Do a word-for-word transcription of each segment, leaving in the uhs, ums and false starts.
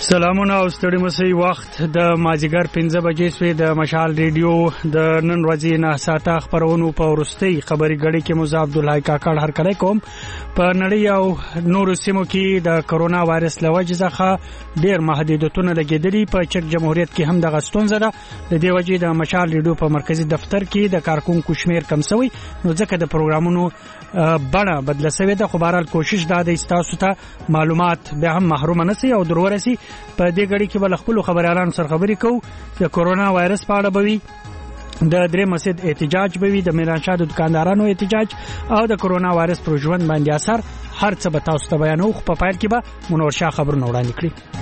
سلامونه او ستړي مسئ وخت د مازیګر پنځه بجې سوې د مشال ریډیو د نن ورځې نه ساته خبرونو په ورستۍ خبري غړي کې موزه عبدالحی کاکړ هر کله کوم په نړۍ او نورو سیمو کې د کرونا وایرس لوجه ځخه ډېر محدودیتونه لګیدلي په چک جمهوریت کې هم د غستون زده د دې وجې د مشال ریډیو په مرکزی دفتر کې د کارکونکو شمیر کم شوی نو ځکه د پروګرامونو بڼه بدله شوې ده خو بهرحال کوشش دا د تاسو ته معلومات به هم محروم نه سي او درورسي په دې غړي کې بل خپل خبريالانو سره خبرې کوو چې کرونا وایرس په اړه بوي د درې مسجد احتجاج بوي د میرانشاه د دکاندارانو احتجاج او د کرونا وایرس پر ژوند باندې اثر هر څه به تاسو ته بیانوو په پایل کې به منور شاه خبرونه وړاندې کړي.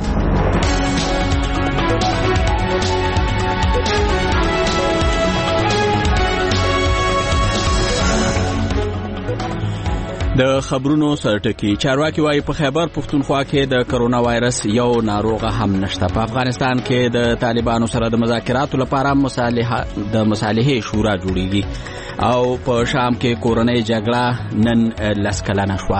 د خبرونو سرټکی چارواکي وايي په خیبر پختونخوا کې د کرونا وایرس یو ناروغه هم نشته. په افغانستان کې د طالبانو سره د مذاکراتو لپاره مصالحه د مصالحې شورا جوړیږي او په شام کې کورنۍ جګړه نن لس کلنه شوه.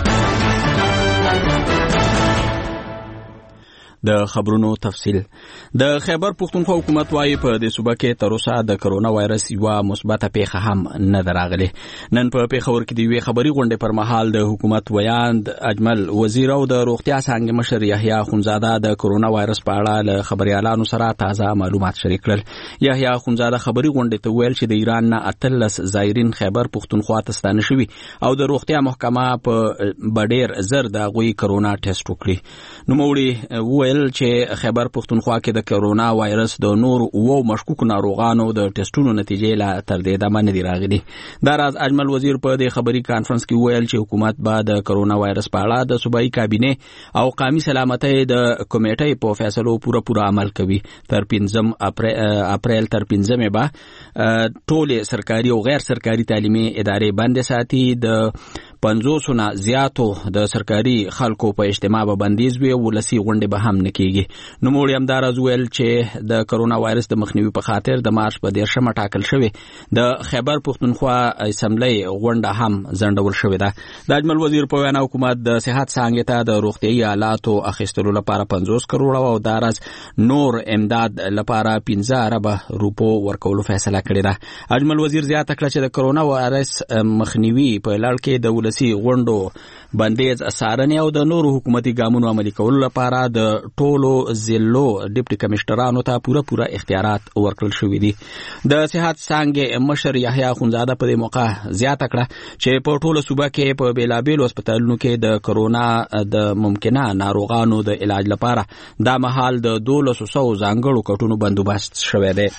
د خبرونو تفصیل د خیبر پختونخوا حکومت وايي په دې صوبه کې تر اوسه د کرونا وایرس یو مثبته پیښه هم نه دراغله. نن په پیښور کې د وی خبري غونډې پر مهال د حکومت ویاند اجمل وزیر او د روغتیا څنګه مشر یحیی خونزاده د کرونا وایرس په اړه له خبريالانو سره تازه معلومات شریک کړل. یحیی خونزاده خبري غونډې ته ویل چې د ایران نه اتلس زایرین خیبر پختونخوا ته ستانه شوي او د روغتیا محکمه په بډیر زر د غوي کرونا ټیسټ وکړي. نو موړي ویل چې خیبر پختونخوا کې د کرونا وایرس د نور او مشکوک ناروغانو د ټیسټونو نتیجې لا تر دې دمه نه دی راغلي. دا راز اجمل وزیر په دې خبري کانفرنس کې ویل چې حکومت به د کرونا وایرس په اړه د صوبایي کابینه او قومي سلامتۍ د کمیټې په فیصلو پوره پوره عمل کوي. تر پنځم اپریل تر پنځمه به ټول سرکاري او غیر سرکاري تعلیمي ادارې بند ساتي. د پنځوس نه زیاتو د سرکاري خلکو په اجتماع به بندیز وي او لسی غونډې به هم نکېږي. نو موږ هم دا راز ویل چې د کرونا وایرس د مخنیوي په خاطر د مارچ په دیرشمه ټاکل شوی د خیبر پختونخوا اسمبلی غونډه هم ځنډول شوې ده. د اجمل وزیر په وینا حکومت د صحت څنګه ته د روغتيایي آلاتو اخیستلو لپاره پنځوس کروڑ او د راز نور امداد لپاره پنځه ارب روپو ورکولو فیصله کړې ده. اجمل وزیر زیاته کړه چې د کرونا وایرس مخنیوي په لړ کې د ولسی غونډو بندیز څارنې او د نورو حکومتي ګامونو عملي کولو لپاره د ټولو ضلعو ډیپټي کمشنرانو ته پوره پوره اختیارات ورکړل شوي دي. د صحت څنګه مشر یحیی خونزاده په دې موقع زیاته کړه چې په ټوله صوبه کې په بیلابیلو هسپتالونو کې د کرونا د ممکنه ناروغانو د علاج لپاره دا مهال د دولس سوه ځانګړو کټونو بندوبست شوی دی.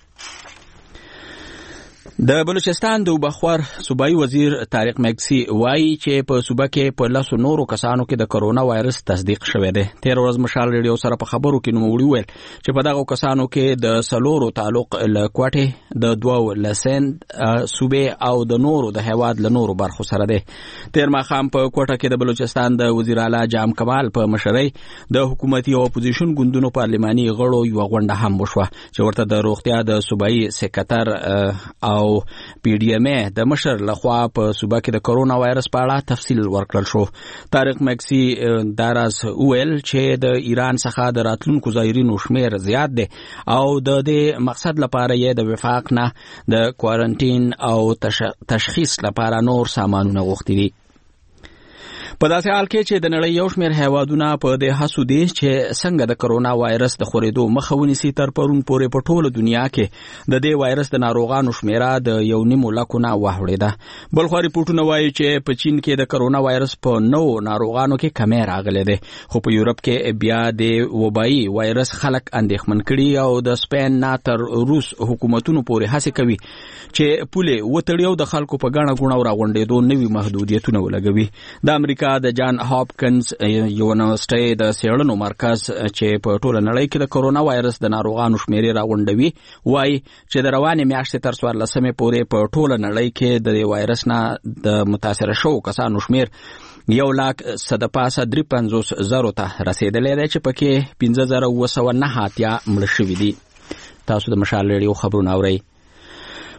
د بلوچستان د بخور صوبایي وزیر طارق مګسی وایي چې په صوبه کې په لاسو نورو کسانو کې د کرونا وایرس تصدیق شوی دی. تیر ورځ مشال ریډیو سره په خبرو کې نو وړي ویل چې په دغه کسانو کې د سلورو تعلق له کوټه د دوو لسند صوبې او د نورو د هواد له نورو برخو سره دی. تیر ماخام په کوټه کې د بلوچستان د وزیر اعلی جام کمال په مشرۍ د حکومتي او اپوزیشن ګوندونو پارلماني غړو یو غونډه هم وشوه چې ورته د روغتیا د صوبایي سکرټر او او پی ډی ایم ای د مشر لخوا په صوبه کې د کرونا وایرس په اړه تفصیل ورکړل شو. طارق مګسی داراز ویل چې د ایران څخه د راتلونکو زایرینو شمیر زیات دی او د دې مقصد لپاره یې د وفاق نه د کوارنټین او تشخیص لپاره نور سامانونه غوښتي دي. په داسې حال کې چې د نړۍ یو شمېر هیوادونه په دې هڅو دي چې څنګه د کرونا وایرس د خورېدو مخه ونیسي. تر پرون پورې په ټوله دنیا کې د دې وایرس د ناروغانو شمیره د یو نیمو لکو نه واوړېده. بل خوا ریپورټونه وایي چې په چین کې د کرونا وایرس په نو ناروغانو کې کمی راغلی دی خو په یورپ کې بیا د وبایي وایرس خلک اندېښمن کړي او د سپین نه تر روس حکومتونو پورې هڅې کوي چې پولې وتړي او د خلکو په ګڼه ګوڼه راغونډېدو نوي محدودیتونه ولګوي. د امریکا د جان هاپکنز یونیورسيټي د څېړنو مرکز چې په ټوله نړۍ کې د کرونا وایرس د ناروغانو شمیرې راغونډوي وایي چې د روانې میاشتې تر څوارلسمې پورې په ټوله نړۍ کې د وایرس نه د متاثره شوو کسانو شمیر یو لاک صد پاسه درې پنځوس زرو ته رسیدلی دی چې پکې پنځه زره اوه سوه نه اتیا مړه شوي دي. تاسو د مشال ریډیو خبرونه اورئ.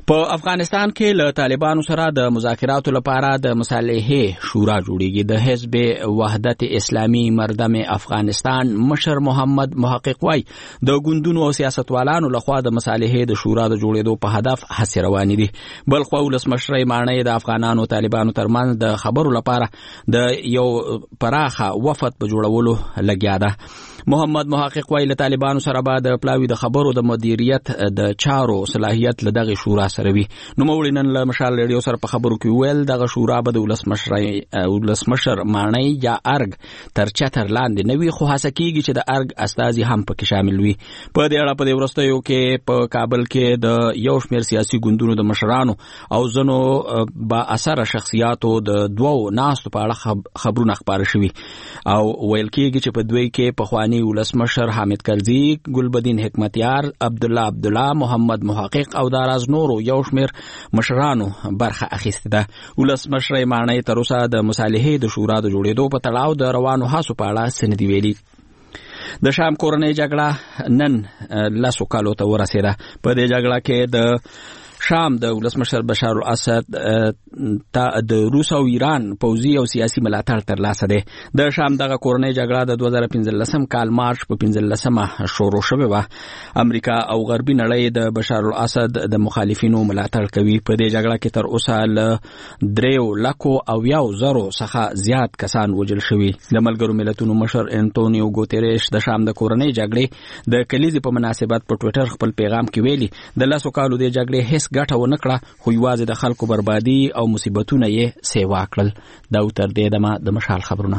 په افغانستان کې له طالبانو سره د مذاکراتو لپاره د مصالحې شورا جوړیږي. د حزب وحدت اسلامي مردم افغانستان مشر محمد محقق وای د ګوندونو او سیاستوالانو لخوا د مصالحې د شورا د جوړېدو په هدف هڅې روانې دي. بل خو ولسمشر مانۍ د افغانانو طالبانو ترمنځ د خبرو لپاره د یو پراخه وفد په جوړولو لګیا ده. محمد محقق وای له طالبانو سره به د پلاوي د خبرو د مدیریت د چارو صلاحیت له دغه شورا سره وي. نو مولوی نن له مشال ریډیو سره په خبرو کې ویل دغه شورا به د ولسمشر ولسمشر مانۍ یا ارګ تر چتر لاندې نه وي، خو هڅه کیږي چې د ارګ استازي هم پکې شامل وي. په دې اړه په دې وروستیو کې په کابل کې د یو شمېر سیاسي ګوندونو د مشرانو او ځینو با اثر شخصیاتو د دوو ناستو په اړه خبرونه خپاره شوي او ویل کیږي چې په دوی کې پخوانی ولسمشر حامد کرزي، ګلبدین حکمتیار، عبد الله عبد الله، محمد محقق او داراز نورو یو شمېر مشرانو برخه اخیسته ده. ولسمشر مانۍ تر اوسه د مصالحې د شورا د جوړېدو په تړاو د روانو هڅو په اړه څه نه دي ویلي. د شام کورنۍ جګړه نن لسو کالو ته ورسېده. په دې جګړه کې د شام د ولسمشر بشار الاسد ته د روس او ایران پوځي او سیاسي ملاتړ ترلاسه دی. د شام دغه کورنۍ جګړه د دوه زره پنځلسم کال مارچ په پنځلسمه شروع شوې وه. امریکا او غربي نړۍ د بشار الاسد د مخالفینو ملاتړ کوي. په دې جګړه کې تر اوسه له دریو لکو او یو زرو څخه زیات کسان وژل شوي. د ملګرو ملتونو مشر انټونیو ګوتریش د شام د کورنۍ جګړې د کلیزې په مناسبت په ټویټر خپل پیغام کې ویلي د لسو کالو د جګړې هیڅ ګټه ونه کړه، خو یوازې د خلکو بربادي او مصیبتونه یې سیوا کړل. دا تر دې دمه د مشال خبرونه.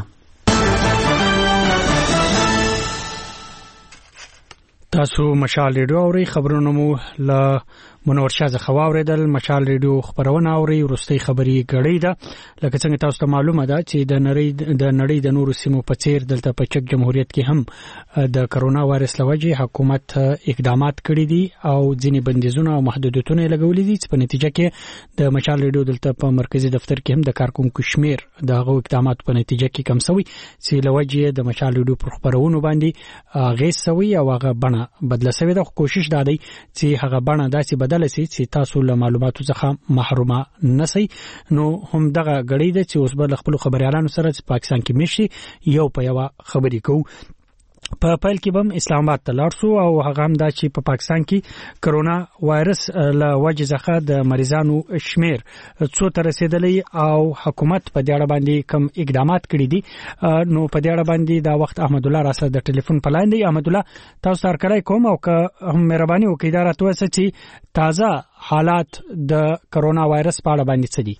تاسو مشال ریډیو اورئ. خبرونه مو له منور شاه څخه واوریدل. مشال ریډیو خبرونه اورئ. وروستۍ خبري غړې ده. لکه څنګه تاسو ته معلومه ده چې د نړۍ د نړۍ د نورو سیمو په څیر دلته په چک جمهوریت کې هم د کرونا وایرس لوجه حکومت اقدامات کړي دي او ځینې بندیزونه او محدودیتونه لګولې دي چې په نتیجه کې د مشال ریډیو دلته په مرکزی دفتر کې هم د کارکونکو شمیر د هغو اقدامات په نتیجه کې کم شوی چې لوجه د مشال ریډیو پر خبرونو باندې غیس شوی او هغه بڼه بدله شوی ده. کوشش دا دی چې هغه بڼه داسې بدل شي چې تاسو له معلوماتو څخه محروم نشئ. نو هم دغه غړي ده چې اوس به خپل خبريالانو سره چې پاکستان کې مشي یو په یو خبرې کوو. په پیل کې بم اسلام آباد ته لاړ شو او هغه هم دا چې په پاکستان کې کرونا وایرس له وجې څخه د مریضانو شمیر څو ته رسیدلی او حکومت په دې اړه باندې کوم اقدامات کړي دي. نو په دې اړه باندې دا وخت احمد الله راسه د ټلیفون په لاین دی. احمد الله تاسو سره کړای کوم او که هم مهرباني وکړئ دا راته وایئ چې تازه حالات د کرونا وایرس په اړه باندې څه دي.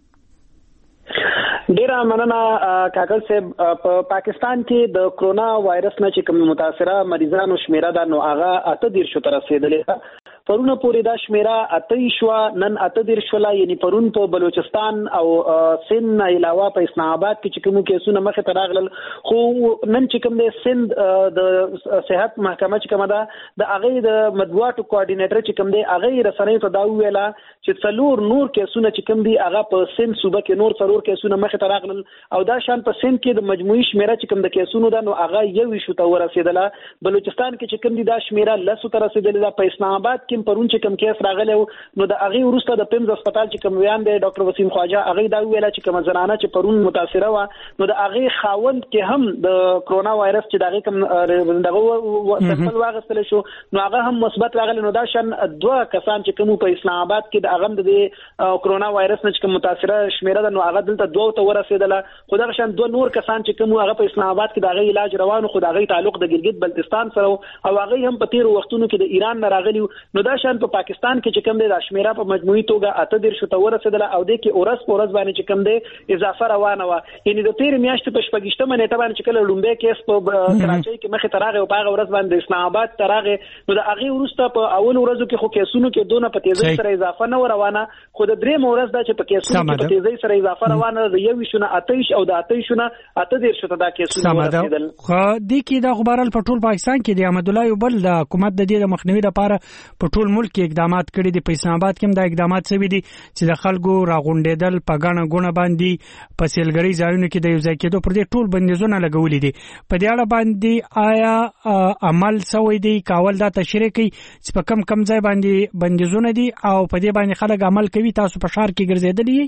ډیره مننه کاکل صاحب. په پاکستان کې د کرونا وایرس نه چې کوم متاثره مریضانو شمیره ده نو هغه اته دیرشو ته رسیدلې ده. پرونه پورې دا شمیره اته شو، نن اته دیرش ولا، یعنی پرون په بلوچستان او سند علاوه په اسلام آباد کې چې کوم کیسونه مخه ته راغلل، خو نن چې کوم د سند د صحت محکمه چې کوم ده د هغه د مطبوعاتو کوارډینیټر چې کوم دی هغه رسنۍ ته دا ویلا چې څلور نور کیسونه چې کوم دی هغه په سند صوبه کې نور څلور کیسونه مخه ته راغلل او دا شان په سند کې د مجموعي شمیره چې کوم د کیسونو ده نو هغه یو شو ته ورسیدله. بلوچستان کې چې کوم دی دا شمیره لسو ته رسیدله. په اسلام آباد کې پرون چې کوم کیس راغلی نو د هغه وروسته د پیمز هسپتال چې کوم ویان دی ډاکټر وسیم خواجه هغه دا ویلا چې کوم زنانه چې پرون متاثره و نو د هغه خاوند کې هم د کرونا وایرس چې دغه کوم دغه سمپل واغستل شو نو هغه هم مثبت راغلی. نو دا شان دوه کسان چې کوم په اسلام آباد کې د هغه د کرونا وایرس نه چې کوم متاثره شمیره ده نو هغه دلته دوه ته ورسېدله. خو دا شان دوه نور کسان چې کوم هغه په اسلام آباد کې دغه علاج روانو خو دغه تعلق د ګلګت بلتستان سره او هغه هم په تیر وختونو کې د ایران نه راغلی. نو دا شان په پاکستان کې چې کوم دی د شمیره په مجموعي توګه اته دیرشو ته ورسېدله او د کې اورس په ورځ باندې چې کوم دی اضافه روانه و. یعنی د تیر میاشتې په شپږشتمه نیټه باندې چې کله لومبه کیس په کراچۍ کې مخه تراغه او په هغه ورځ باندې اسلام آباد تراغه نو د هغه ورسته په اول ورځو کې خو کیسونو کې دونه په تیزی سره اضافه نه روانه. خو د درې مورز دا چې په کیسونو کې په تیزی سره اضافه روانه د یو شونه اتهش او د اتهشونه اته دیرشو ته دا کیسونه ورسېدل. خو د کې د خبرال په ټول پاکستان کې د احمد الله یو بل د حکومت د دې د مخنیوي لپاره په ټول ملک اقدامات کړي دي. په اسلام آباد کې هم دا اقدامات شوي دي چې د خلکو راغونډېدل په ګڼه ګوڼه باندې په سیلګرۍ ځایونو کې د یو ځای کېدو پر دې ټول بندیزونه لګولي دي. په دې اړه باندې آیا عمل شوی دی؟ کاول دا تشریح کوي چې په کم کم ځای باندې بندیزونه دي او په دې باندې خلک عمل کوي. تاسو په ښار کې ګرځېدلي؟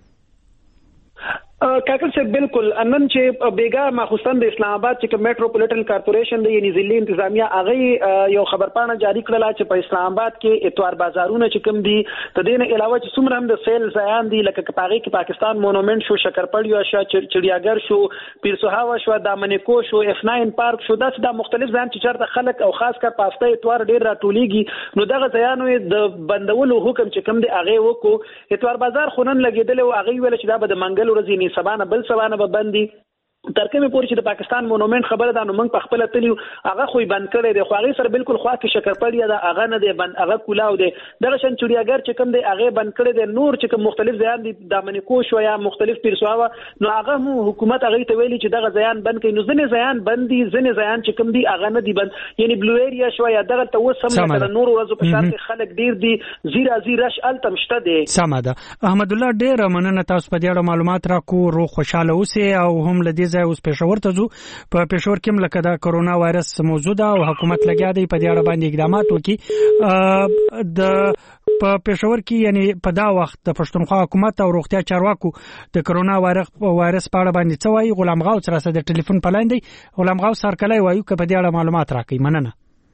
کاکل صاحب بالکل نن چې بیګا مخصوصن د اسلام آباد چې میټروپولیټن کارپوریشن د یعنی ضلعي انتظامیه هغه یو خبرپاڼه جاری کړله چې په اسلام آباد کې اتوار بازارونه چې کوم دي د دې نه علاوه چې څومره هم د سیل ځایان دي لکه کپاغي کې پاکستان مونومنت شو، شکرپړ یو شو، چړیاګر شو، پیرسوهاوا شو، دامنیکو شو، اف ناین پارک شو، داسې د مختلف ځایان چې چېرته خلک او خاص کر په هفته اتوار ډېر راټولیږي نو دغه ځایانو د بندولو حکم چې کوم دی هغه وکړو. اتوار بازار خو نن لګېدلی او هغه ویل چې دا به د منګل ورځې نه سبا نه بل سبا نه به بندي تر کومه پورې چې د پاکستان مونومنت خبره ده نو موږ په خپل تلیو هغه خو بند کړی دی. خو هغه سره بالکل خوا کې شکرپړیا ده هغه نه دی بند، هغه کولاو دی. دغه شان چړیاګر چې کوم دی هغه بند کړی دی. نور چې کوم مختلف ځایان دي دامنیکو شو یا مختلف پیرسوهاوا نو هغه مو حکومت هغه ته ویلي چې دغه ځایان بند کړي. نو ځنې ځایان بند دي، ځنې ځایان چې کوم دي هغه نه دي بند. یعنی بلو ایریا شو یا دغه ته وسم نه نور ورځو په شان کې خلک ډیر دي زیرا زیرش التم شته دي. سم ده. احمد الله ډیر مننه تاسو په دې اړه معلومات راکو. روغ خوشاله اوسئ او هم لدې ځای اوس پېښور ته په پېښور کې لکه دا کرونا وایرس موجود او حکومت لګیا دی په دې اړه باندې اقدامات وکړي. د په پېښور کې یعنی په دا وخت د پښتونخوا حکومت او روغتیا چارواکو د کرونا وایرس وایرس په اړه باندې څه وایي؟ غلام غوث را سره د ټلیفون په لاین دی. غلام غوث سرکلای وایو که په دې اړه معلومات راکړي. مننه.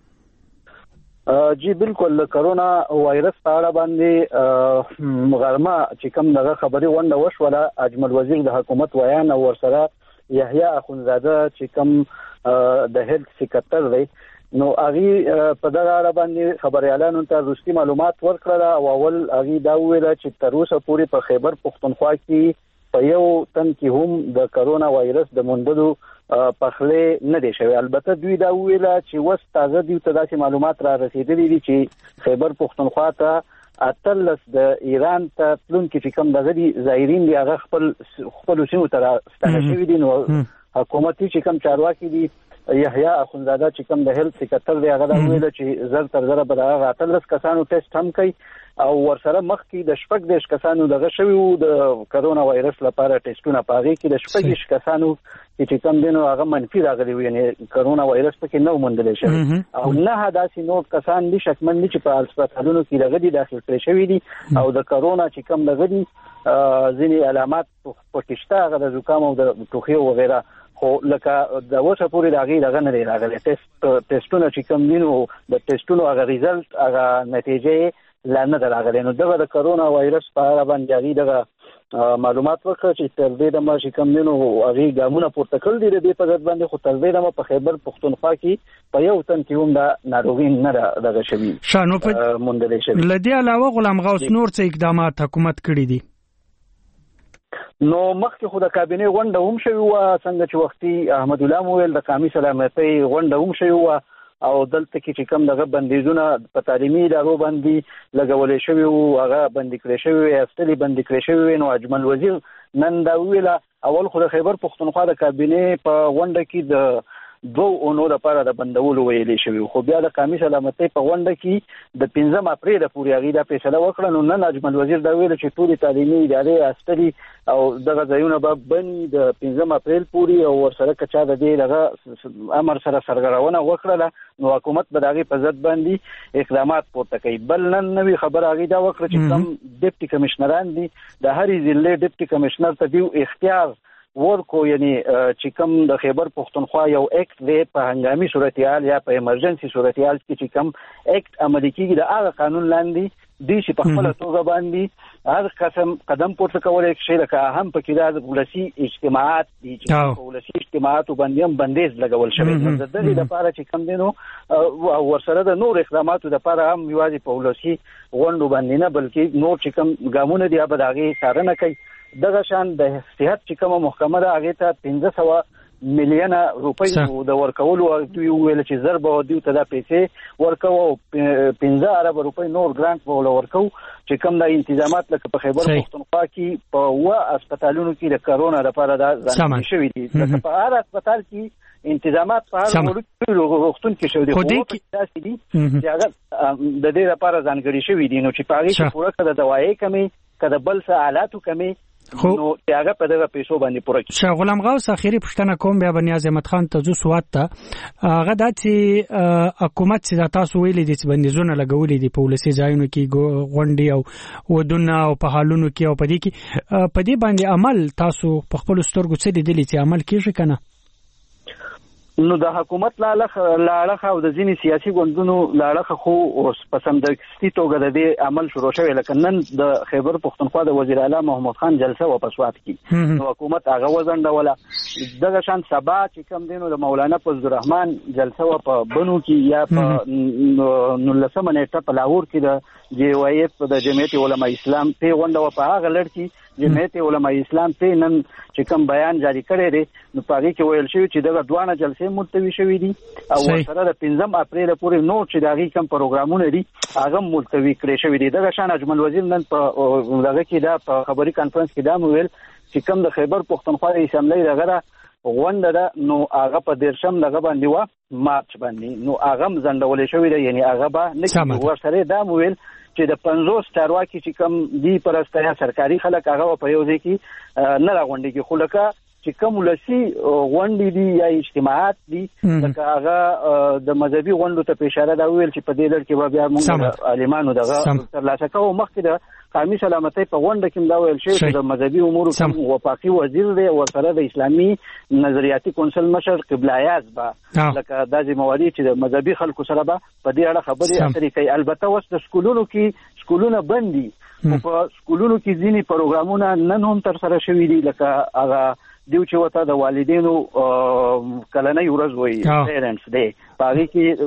جی بالکل کرونا وایرس په اړه باندې غرمه چې کوم دغه خبري ونده وشوله اجمل وزیر د حکومت ویان او ورسره یحیی اخونزاده چې کوم د هیلث سیکریټر دی نو هغه په دغه اړه باندې خبريالانو ته رښتینی معلومات ورکړل او اول هغه دا ویل چې تر اوسه پورې په خیبر پختونخوا کې په یو تن کې هم د کرونا وایرس د موندلو پخله نه دی شوی. البته دوی دا ویل چې وس تازه دی ته داسې معلومات را رسیدلي دي چې خیبر پختونخوا ته اتلس د ایران ته پلون کې چې کوم دغه دي زایرین دی هغه خپل خپل سیمو ته ستنه شوی دي. نو حکومتي چې کوم چارواکي دي یحیی اخونزاده چې کوم د هیلث سیکریټر دی هغه دا ویل چې زر تر زر به هغه اتلس کسانو ټیسټ هم کوي او ورسره مخکې د شپږ دیش کسانو دغه شوی وو د کرونا وایرس لپاره ټیسټونه پاغي کې د شپږ دیش کسانو چې کوم دینو هغه منفي راغلي وو یعنی کرونا وایرس پکې نو موندل شوی او نه داسې نو کسان دي شکمن دي چې په هسپتالونو کې دغه دي داخل کړي شوی دي او د کرونا چې کوم دغه دي ځینی علامات پکشته هغه د زکام او د ټوخي او غیره خو لکه د اوسه پورې دغه دغه نه راغلي. ټیسټ ټیسټونه چې کوم دینو د ټیسټونو هغه ریزلټ هغه نتیجې لا نه راغلي. نو دغه د کرونا وایرس په اړه باندې دغه معلومات ورکړ چې تر دې د ما چې کوم دینو هغه ګامونه پورته کړل دي د دې په ځد باندې خو تر دې د ما په خیبر پختونخوا کې په یو تن کې هم د ناروغي نه دغه شوی شانو په مونډلې شوی. لدی علاوه غلام غوث نور څه اقدامات حکومت کړی دي؟ نو مخکې خو د کابینه غونډه هم شوی و څنګه چې وختي احمد الله مویل د قومي سلامتۍ غونډه هم شوی و او دلته کې چې کوم دغه بندیزونه په تعلیمي ادارو باندې لګولې شوی او هغه بندي کړی شوی افتلی بندي کړی شوی. نو اجمل وزیر نن دا ویل اول خو د خیبر پختونخوا د کابینه په غونډه کې د دو اونو لپاره د بندولو ویلې شوی خو بیا د قومي سلامتۍ په غونډه کې د پنځم اپریل پورې هغه د فیصله وکړه. نو نن اجمل وزیر دا ویل چې ټول تعلیمي ادارې استري او دغه ځایونه به بني د پنځم اپریل پورې او ورسره کچا د دې دغه امر سره سرګرونه وکړه نو حکومت به دغه په ضد باندې اقدامات پورته کوي. بل نن نوې خبر هغه دا وکړه چې کوم ډیپټي کمشنران دي د هرې ضلع ډیپټي کمشنر ته دیو اختیار ورکو یعنی چې کوم د خیبر پختونخوا یو اکټ دی په هنګامي صورتحال یا په ایمرجنسي صورتحال کې چې کوم اکټ عملي کیږي د هغه قانون لاندې دی چې په خپل توګه باندې هر قسم قدم پورته کولای شي لکه هم په کې د ولسی اجتماعات دي چې په ولسی اجتماعات باندې هم بندیز لګول شوی د دې لپاره چې کوم دینو او ورسره د نور اقداماتو لپاره هم یوازې په ولسی غونډو باندې نه بلکې نور چې کوم ګامونه دی به دغه سارنه کوي. دغه شان د صحت چې کومه محکمه ده هغه ته پنځه سوه میلیونه روپۍ د ورکولو دوی ویل چې ضرب او دوی ته د پیسې ورکو او پنځه ارب روپۍ نور ګرانټ په ورکو چې کوم د انتظامات لکه په خیبر پختونخوا کې په وا هسپتالونو کې د کرونا لپاره د ځان شوی دي. لکه په هر هسپتال کې انتظامات په هر وروختون کې شوي دي خو داسې دي چې هغه د دې لپاره ځانګړي شوي دي نو چې په هغې کې پوره که د دوایۍ کمې که د بل څه آلاتو کمې نو چې هغه په دغه پیسو باندې پوره کړي. شاه غلام غوث اخري پوښتنه کوم بیا به نیاز احمد خان ته ځو سوات ته هغه دا چې حکومت چې دا تاسو ویلي دي چې بندیزونه لګولي دي په ولسي ځایونو کې غونډې او ودونه او په حالونو کې او په دې کې په دې باندې عمل تاسو په خپلو سترګو څه لیدلي چې عمل کېږي که نه؟ نو د حکومت لاړخه او د ځینې سیاسي ګوندونو لاړخه خو اوس په سمدستي توګه د دې عمل شروع شوی لکه نن د خیبر پښتونخوا د وزیر اعلی محمود خان جلسه و په سوات کې نو حکومت هغه وځنډوله دغه شان سبا چې کوم دی نو د مولانا فضل الرحمن جلسه و په بنو کې یا په نولسمه نیټه په لاهور کې د جی وای اف د جمعیت علماء اسلام په غونډه و په هغه لړ کې جمعیت علماء اسلام ته نن چې کوم بیان جاری کړی دی نو په هغې کې ویل شوي چې دغه دواړه جلسې ملتوي شوي دي او ورسره د پنځم اپریل پورې نور چې د هغې کوم پروګرامونه دي هغه ملتوي کړی شوي دي. دغه شان اجمل وزیر نن په دغه کې دا په خبري کانفرنس کې دا ویل چې کوم د خیبر پښتونخوا د اسمبلۍ دغه ده غونډه ده نو هغه په دیرشم دغه باندې وه مارچ باندې نو هغه هم ځنډولی شوي ده یعنې هغه به نه کېږي. ورسره دا ویل چې د پنځوس چارواکي چې کوم دی پرسته یا سرکاري خلک هغه په یو ځای کې نه راغونډېږي خو لکه چې کوم ولسي غونډې دي یا اجتماعات دي لکه هغه د مذهبي غونډو ته په اشاره دا وویل چې په دې لړ کې به بیا موږ د عالمانو دغه ترلاسه کوو. مخکې د قومي سلامتۍ په غونډه کې دا ویل شوی چې د مذهبي امورو کوم وفاقي وزیر دی ورسره د اسلامي نظریاتي کونسل مشر قبله ایاز به لکه دا ذمواري چې د مذهبي خلکو سره به په دې اړه خبرې اترې کوي. البته اوس د سکولونو کې سکولونه بند دي خو په سکولونو کې ځینې پروګرامونه نن هم ترسره شوي دي لکه هغه دیو چې وته د والدینو کلنۍ ورځ وایي پیرنټس ډے په هغې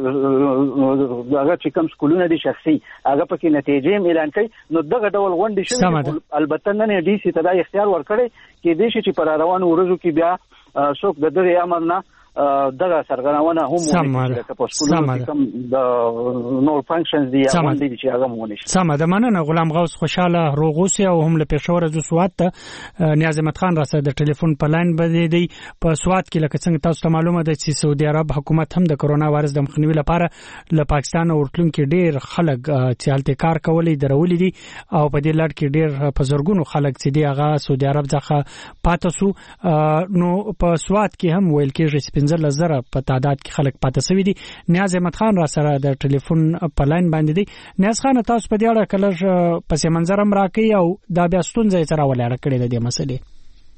کې هغه چې کوم سکولونه دي شخصي هغه پکې نتیجې هم اعلان کوي نو دغه ډول غونډې شوي. البته نن یې ډي سي ته دا اختیار ورکړی کېدای شي چې په راروانو ورځو کې بیا څوک د دغې امر نه دغه سرغړونه هم ونه شي په سکولونو کې کوم د نور فنکشنز دي یا غونډې دي چې هغه هم ونه شي. سمه ده مننه غلام غوث خوشحاله روغ اوسئ او هم له پېښوره ځو سوات ته نیاز احمد خان راسره د ټلیفون په لاین باندې دی په سوات کې لکه څنګه تاسو ته معلومه ده چې سعودي عرب حکومت هم د کرونا وایرس د مخنیوي لپاره له پاکستان او ورتلونکو ډیر خلک چې هلته کار کولی درولي دي او په دې لړ کې ډیر په زرګونو خلک چې دی هغه سعودي عرب څخه پاتې سو نو په سوات کې هم ویل کېږي چې پنځه لزره په تعداد کې خلک پاتې شوي دي. نیاز احمد خان را سره د ټلیفون په لاین باندې دی. نیاز خان تاسو په دې اړه کله پس منظر هم راکړئ او دا بیا ستونزه یې سره ولاړه کړې ده دې مسلې.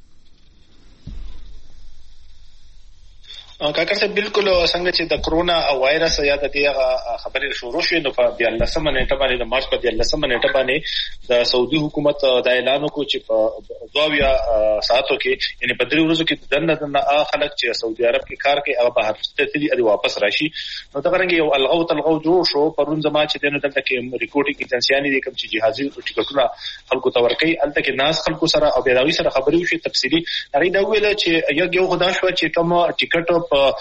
کاکر صاحب بالکل څنګه چې د کرونا وایرس یا د دې خبرې شروع شوې نو په دیارلسمه نیټه باندې د مارچ په دیارلسمه نیټه باندې د سعودي حکومت د اعلان وکړ چې په دوه ساعتو کې یعنی په درې ورځو کې دنه دنه خلک چې سعودي عرب کې کار کوي هغه بهر ستې دي واپس راشي. نو دا څنګه یو الغو تلغو جوړ شو پرون زما چې دنه دلته کې ریکورډینګ ایجنسیانی دي کوم چې جهازي ټیکټونه خلکو ته ورکړي الته کې ناس خلکو سره او بیراوي سره خبرې وشي تفصیلی هغه دا ویل چې یو یو خدا شو چې کوم ټیکټ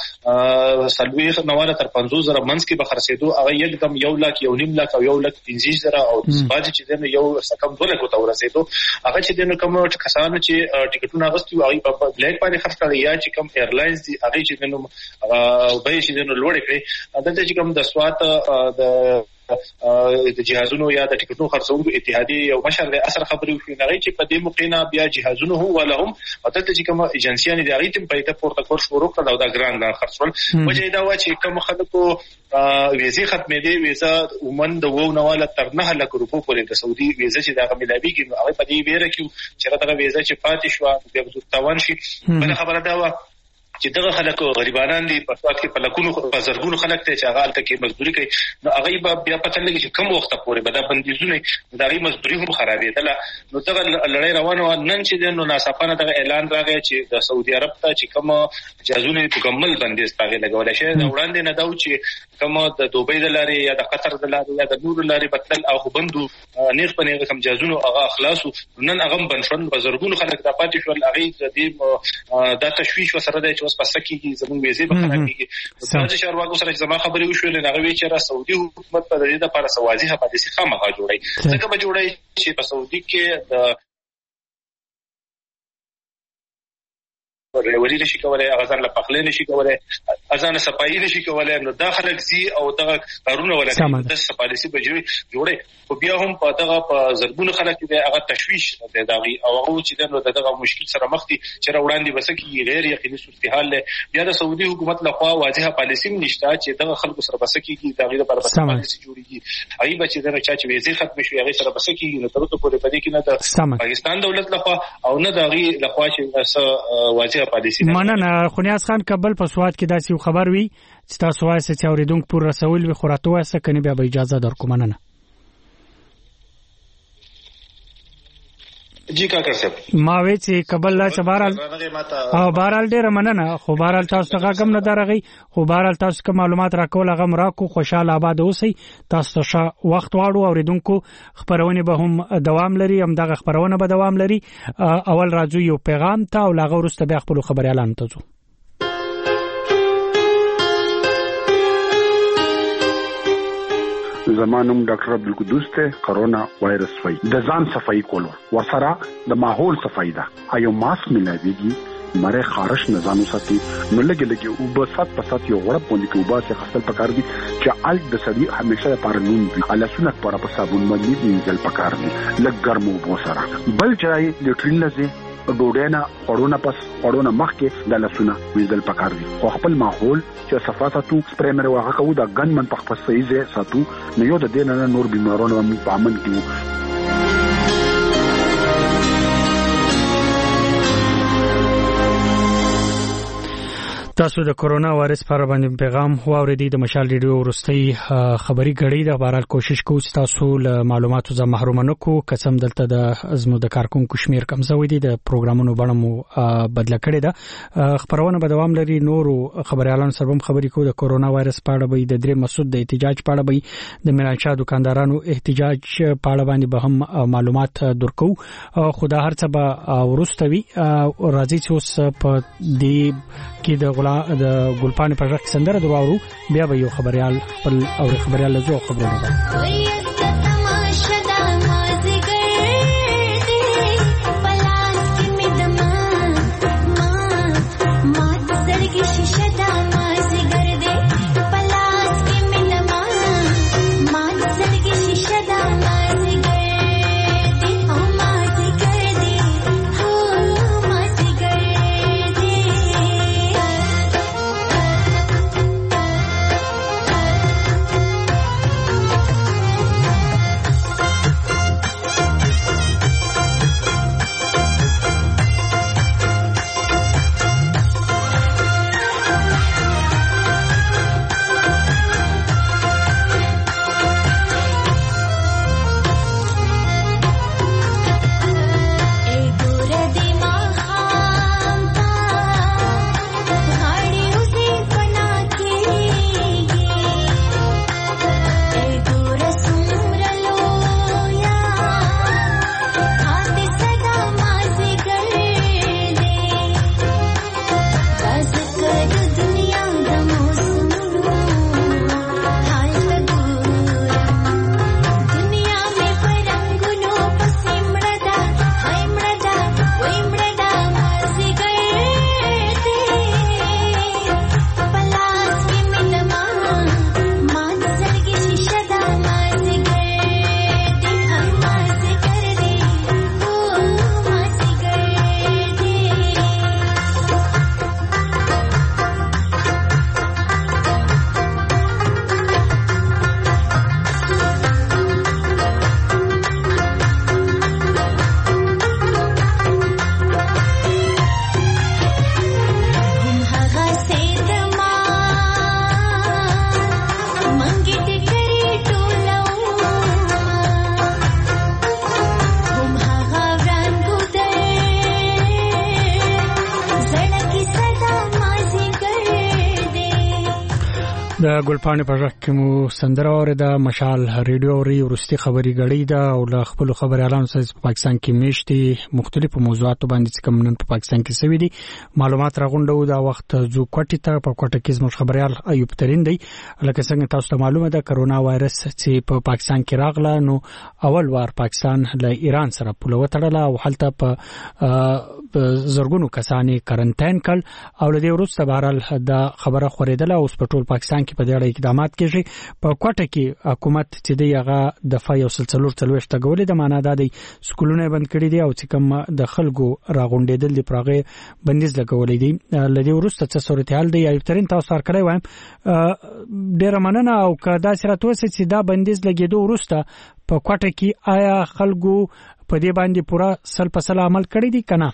په سلويخ نواله تر پنځوس زره منځ کې به خرڅېدو هغه یکدم یو لاک یو نیم لاک او یو لاک پنځه زره او باج چې دنه یو سکم دوه لاک ته ورسېدو هغه چې دنه کوم کسانو چې ټیکټونه اغوستي هغه په بلیک باندې خرڅ کړي یا چې کوم ایرلاینز دي هغه چې دنه به چې دنه لوړ کړي دلته چې کوم د سوات د د جهازونو یا د ټیکټونو خرڅونکو اتحادیه یو مشر د اثر خبرې وکړي نغې چې په دې موقعنا بیا جهازونو هو ولهم او دلته چې کوم ایجنسیانې د غیتم په ایته پورته کور شروع کړل او دا ګران دا خرڅول وجه دا و چې کوم خلکو ویزه ختمې دي ویزه ومن د وو نواله تر نه لک روپو پورې د سعودي ویزه چې دا ملابيږي نو هغه په دې ویره کې چې دا ویزه چې پاتې شو بیا د تاوان شي بل خبره دا و چې دغه خلک غریبانان دي په سواد کې په لکونو په زرګونو خلک ته چې هغه الته کې مزدوري کوي نو هغه به بیا پته لګي چې کوم وخت پورې به دا بندیزونه د هغه مزدوري هم خرابېدله نو دغه لړۍ روانه نن چې نو ناڅاپه دغه اعلان راغی چې د سعودي عرب ته چې کوم جازونه مکمل بندیز پاغه لګول شي دا وړاندې نه دا چې کوم د دوبۍ د لارې یا د قطر د لارې یا د نور لارې بدل او بندو نیغ په نیغ کوم جازونه هغه اخلاص نن هغه بنشل په زرګونو خلک د پاتې شول هغه د دې د تشویش وسره د اوس پس کېږي زموږ ویزې به خراب کېږي د چارواکو سره چې زما خبرې وشولې هغه وی چې را سعودي حکومت په دې لپاره سوازي پالیسي خامخا جوړي څنګه به جوړي چې په سعودي کې د ریوري نشي کولای اغازان لا پخلې نشي کولای اذان صفایي نشي کولای نو داخله زی او دغه کارونه ولا د پالیسي بجوي جوړه خو بیا هم په دغه په زرګونو خلک دی هغه تشويش دی دغه او هغه چې نو دغه مشکل سره مخ دي چې راوړاندې بس کې غیر یقیني صورتحال له بیا د سعودي حکومت لخوا واضحه پالیسي نشته چې دغه خلکو سره بس کې دغه لپاره بس پالیسي جوړیږي ای بچی دغه چا چې ویزه ختم شي هغه سره بس کې نو تر څو پورې پدې کې نه د پاکستان دولت لخوا او نه دغه لخوا چې واضحه پالیسي مننه خنیاز خان کابل په سواد کې داسې خبر وی چې تاسو وایي چې اوریدونکو پر رسول وي خوراتو واسه کني بیا به اجازه درکوم مننه جی کا کر صاحب ما وی چې قبل لا چې بهرال او بهرال ډیر مننه خو بهرال تاسو ته غږم نه درغی خو بهرال تاسو کوم معلومات راکول هغه مراکو خوشاله آباد اوسئ تاسو ته وخت واړو اوریدونکو خبرونه به هم دوام لري هم دغه خبرونه به دوام لري اول راځو یو پیغام ته او لاغه ورسته بیا خپل خبري اعلان تاسو زمانم ډاکټر عبدالقدوس ته کرونا وایرس وای د ځان صفائی کولو وسره د ماحول صفائی ده ایو ماسک ملایږي مره خارش نظام ساتي نو لګي لګي او په سات په سات یو غړپ باندې کې وباسه خپل پکار دي چې ال د سړي همیشه لپاره نون دي اله سنت پر په صابون باندې دي ځل پکار دي لګ ګرمو بوسره بل ځای لټرین لزه ډوډینا اورونه پس اورونه مخکې د لسونه ویدل پکار دي خو خپل ماحول چې صفا ساتو سپریمر واغه کو د ګن من په خپل صحیح ځای ساتو نو یو د دې نه نور بیمارونو په امن کې تاسو د کورونا وایرس پر باندې پیغام واوریدي د مشال ریډیو ورستي خبري غړي د بهرال کوشش کوو چې تاسو له معلوماتو ز محروم نه کو قسم دلته د ازمو د کارکونکو شمیر کمزوي دي د پروګرامونو بڼه بدله کړي ده خبرونه به دوام لري نور خبريالان سربم خبري کوو د کورونا وایرس په اړه به د درې مسعود د احتجاج په اړه به د ملانشا دکاندارانو احتجاج په اړه باندې به هم معلومات درکو خدا هر څه به ورستوي راځي چې اوس په دې کې د د ګلپان په ځخ سندره دواړو بیا به یو خبريال خپل او خبريال له جو خبرونه د ګلپاڼې په ژغ کې مو سندره اورېده. مشال ریډیو اوري وروستي خبري غړي ده او له خپل خبريالانو سره په پاکستان کې میشتي مختلفو موضوعاتو باندې چې کوم نن په پاکستان کې سوي دي معلومات راغونډو. دا وخت زو کوټی ته په کوټه کې زموږ خبريال ایوب ترين دی. لکه څنګه تاسو ته معلومه ده کرونا وایرس چې په پاکستان کې راغله نو اول وار پاکستان له ایران سره پوله وتړله او هلته په زرګونو کسانې کارنټاین کړ او له دې وروسته بهرال دا خبره خورېدله اوس په ټول پاکستان کې په دې اړه اقدامات کیږي. په کوټه کې حکومت چې دی هغه د فای او سلسلور تلويشت غولې د معنا د سکولونه بند کړي دي او چې کوم د خلکو راغونډېدل دي پرغه بندیز لګولې دي. لدې ورسته څه صورتحال دی ایوب ترين تاسو سره کړی وایم ډېر مننه او کدا سره توسه چې دا بندیز لګېدو ورسته په کوټه کې آیا خلکو په دې باندې پورا سل په سل عمل کړی دي کنه؟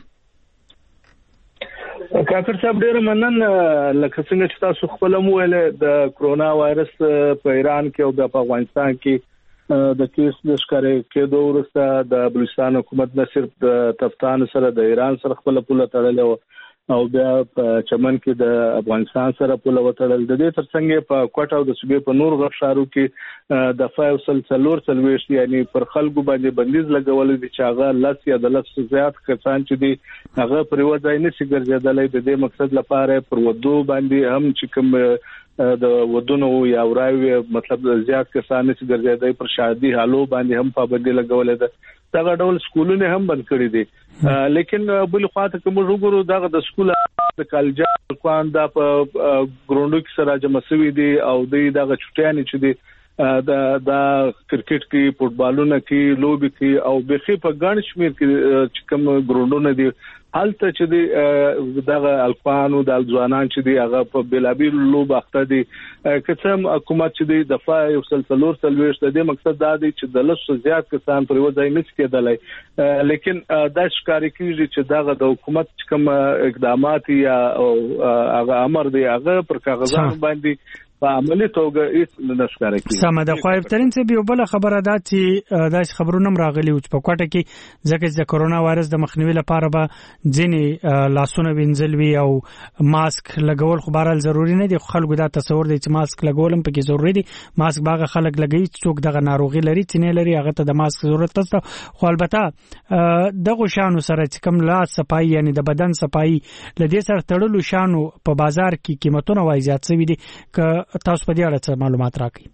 کاکر صاحب ډېر مننه. لکه څنګه چې تاسو خپل مو ویل د کرونا وایرس په ایران کې او د افغانستان کې د کیس د ښکارې کېدو وروسته د بلوچستان حکومت نه صرف د تفتان سره د ایران سره خپل پوله تړلې او بیا په چمن کې د افغانستان سره پوله وتړل. د دې ترڅنګ په کوټه او د صوبې په نور غټ ښارو کې د فایو سلسلور تلويشت یعنی پر خلکو باندې بندیز لګول دي چې هغه لس یا د لس زیات کسان چې دي هغه پر یو ځای نشي ګرځېدلای. د دې مقصد لپاره پر ودو باندې هم چې کوم د ودونو یا وراوي مطلب زیات کسان نشي ګرځېدای پر شادي حالو باندې هم پابندي لګول ده. دا ډول سکولونه هم بند کړی دي. لیکن بل خواته کوم وګورو دا د سکول د کالجا کوان دا په ګروندو کې سره جمع شوی دي او د دغه چټیان چې دي د د کرکټ کې فوټبالونه کې لوبي کې او بخي په ګڼ شمیر کې چې کوم ګروندونه دي حالت چې دي دغه الفانو د ځوانان چې دي هغه په بلابیل لوب اخته دي. کڅم حکومت چې دي د فای او سلسلور تلويشت د مقصد دا دی چې د لسو زیات کسان پر وځای نشي کېدلای. لیکن دا ښکاری کیږي چې دغه د حکومت کوم اقدامات یا هغه امر دی هغه پر کاغذانو باندې په عملي توګه هیڅ نه ښکارا کیږي. سم ده. خو ایوب ترين څه یو بل خبره ده چې داس خبرونه راغلي او په کوټه کې ځکه چې کرونا وایرس د مخنیوي لپاره به ځینې لاسونه وینځل وی او ماسک لګول خو بهرال ضروری نه دي. خلکو دا تصور دی چې ماسک لګولم پکې ضروری دي. ماسک باغه خلک لګي څوک دغه ناروغي لري چې نه لري هغه ته د ماسک ضرورت نشته. خو البته دغه شانو سره چې کوم لاس صفای یعنی د بدن صفای لدې سره تړلو شانو په بازار کې قیمتونه وای زیات شوي دي. ک تاسو په دې اړه څه معلومات راکړئ؟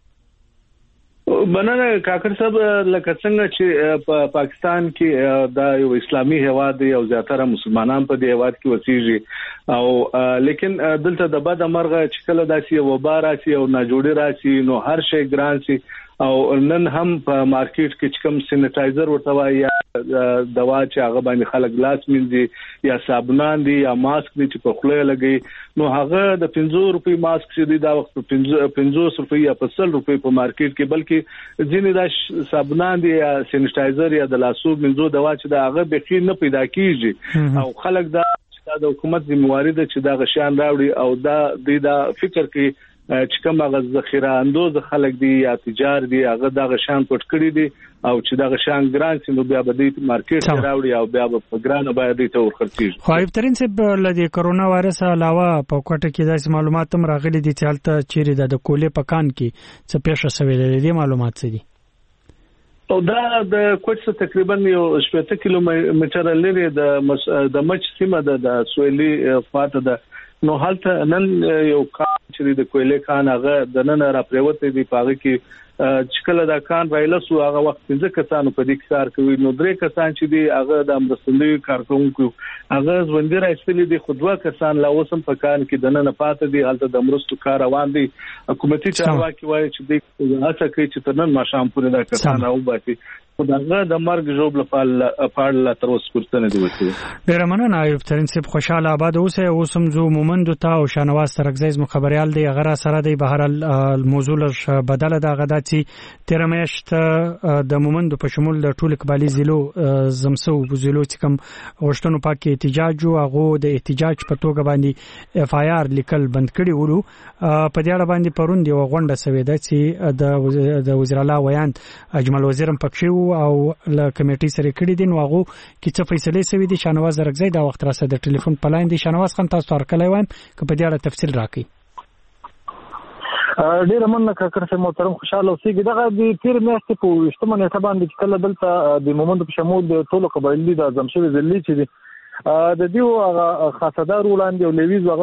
مننه کاکر صاحب. لکه څنګه چې په پاکستان کې دا یو اسلامي هیواد دی او زیاتره مسلمانان په دې هیواد کې وسیږي او لیکن دلته د بد مرغه چې کله داسې وبا راشي او ناجوړي راشي نو هر شی ګران شي او نن هم په مارکیټ کې کوم سینیټایزر ورته وایي یا دوا چې هغه باندې خلک لاس مینځي یا صابونان دي یا ماسک دي چې په خوله لګي نو هغه د پنځه روپۍ ماسک چې دی دا وخت په پنځه روپۍ یا په سل روپۍ په مارکیټ کې بلکې ځینې دا صابونان دي یا سینیټایزر یا د لاسو مینځو دوا چې دا هغه بخي نه پیدا کیږي او خلک دا د حکومت ذمہواری ده چې دا غشان راوړي او دا د دا فکر کې چې کوم هغه ذخیره اندوز خلک دي یا تجار دي هغه دا غشان پټ کړی دي او چې دا غشان ګران سي نو بیا به د مارکیټ راوړي او بیا به ګران باید ته ورخرڅیږي. خو ایوب ترين چې لدی کرونا وایرس علاوه په کوټه کې داسې معلومات هم راغلي دي چې حالت چیرې د کولې پکان کې څه پیښه شوې دي معلومات څه دي؟ او دا د کوټه تقریبا یو شپږ کیلومتر لري د د مچ سیمه د سویلي خواته د نو حالت نن یو کار چې د کویلې کان هغه د نن را پریوته دی پاغه کې چې کله دا کان وایلسو هغه وخت څنګه کسانو په دې کار کوي نو درې کسان چې دی هغه د امرستندوی کارکونکو هغه ژوندۍ راځلي دي خودوا کسان لا اوسم په کان کې د نن پاتې دي حالت د امرستو کار روان دي. حکومتي چارواکي وایي چې د هڅه کوي چې تر نن ماشام پورې دا کسان او باتي خدای د مرګ جوړ لپاره پاړل تر اوسه پورته دی وسی. ډیر مننه ایوب ترين صاحب خوشاله آباد اوسه اوسم زو مومند ته او شانواز ترغزیز مخبريال دی غره سره دی بهر الموضوع بدله د غدا چې تیر میاشت د مومند په شمول د ټول قبالي زیلو زمسو بوزلو چې کوم غشتنو پاک احتجاج او هغه د احتجاج په توګه باندې اف آی آر لیکل بند کړي ورو په دې اړه باندې پروند یو غونډه سوي ده چې د د وزیر اعلی ویاند اجمل وزیرم پکښو او له کمیټې سره کړي دي نو هغه کې څه فیصله سوي دي. شانواز رغزی دا وخت راسه د ټلیفون پلاین دي. شانواز خان تاسو تر کله وایم که په دې اړه تفصیل راکړئ؟ ډېر مننه کاکړ صاحب محترم خوشاله اوسئ. دغه د تیر میاشتې په ویشتمه نیټه باندې کله دلته د مومند په شمول د ټولو قبایلي د اعظم شوي ضلعې چې دي د دیو هغه خاصدار وړاندې او لویز هغه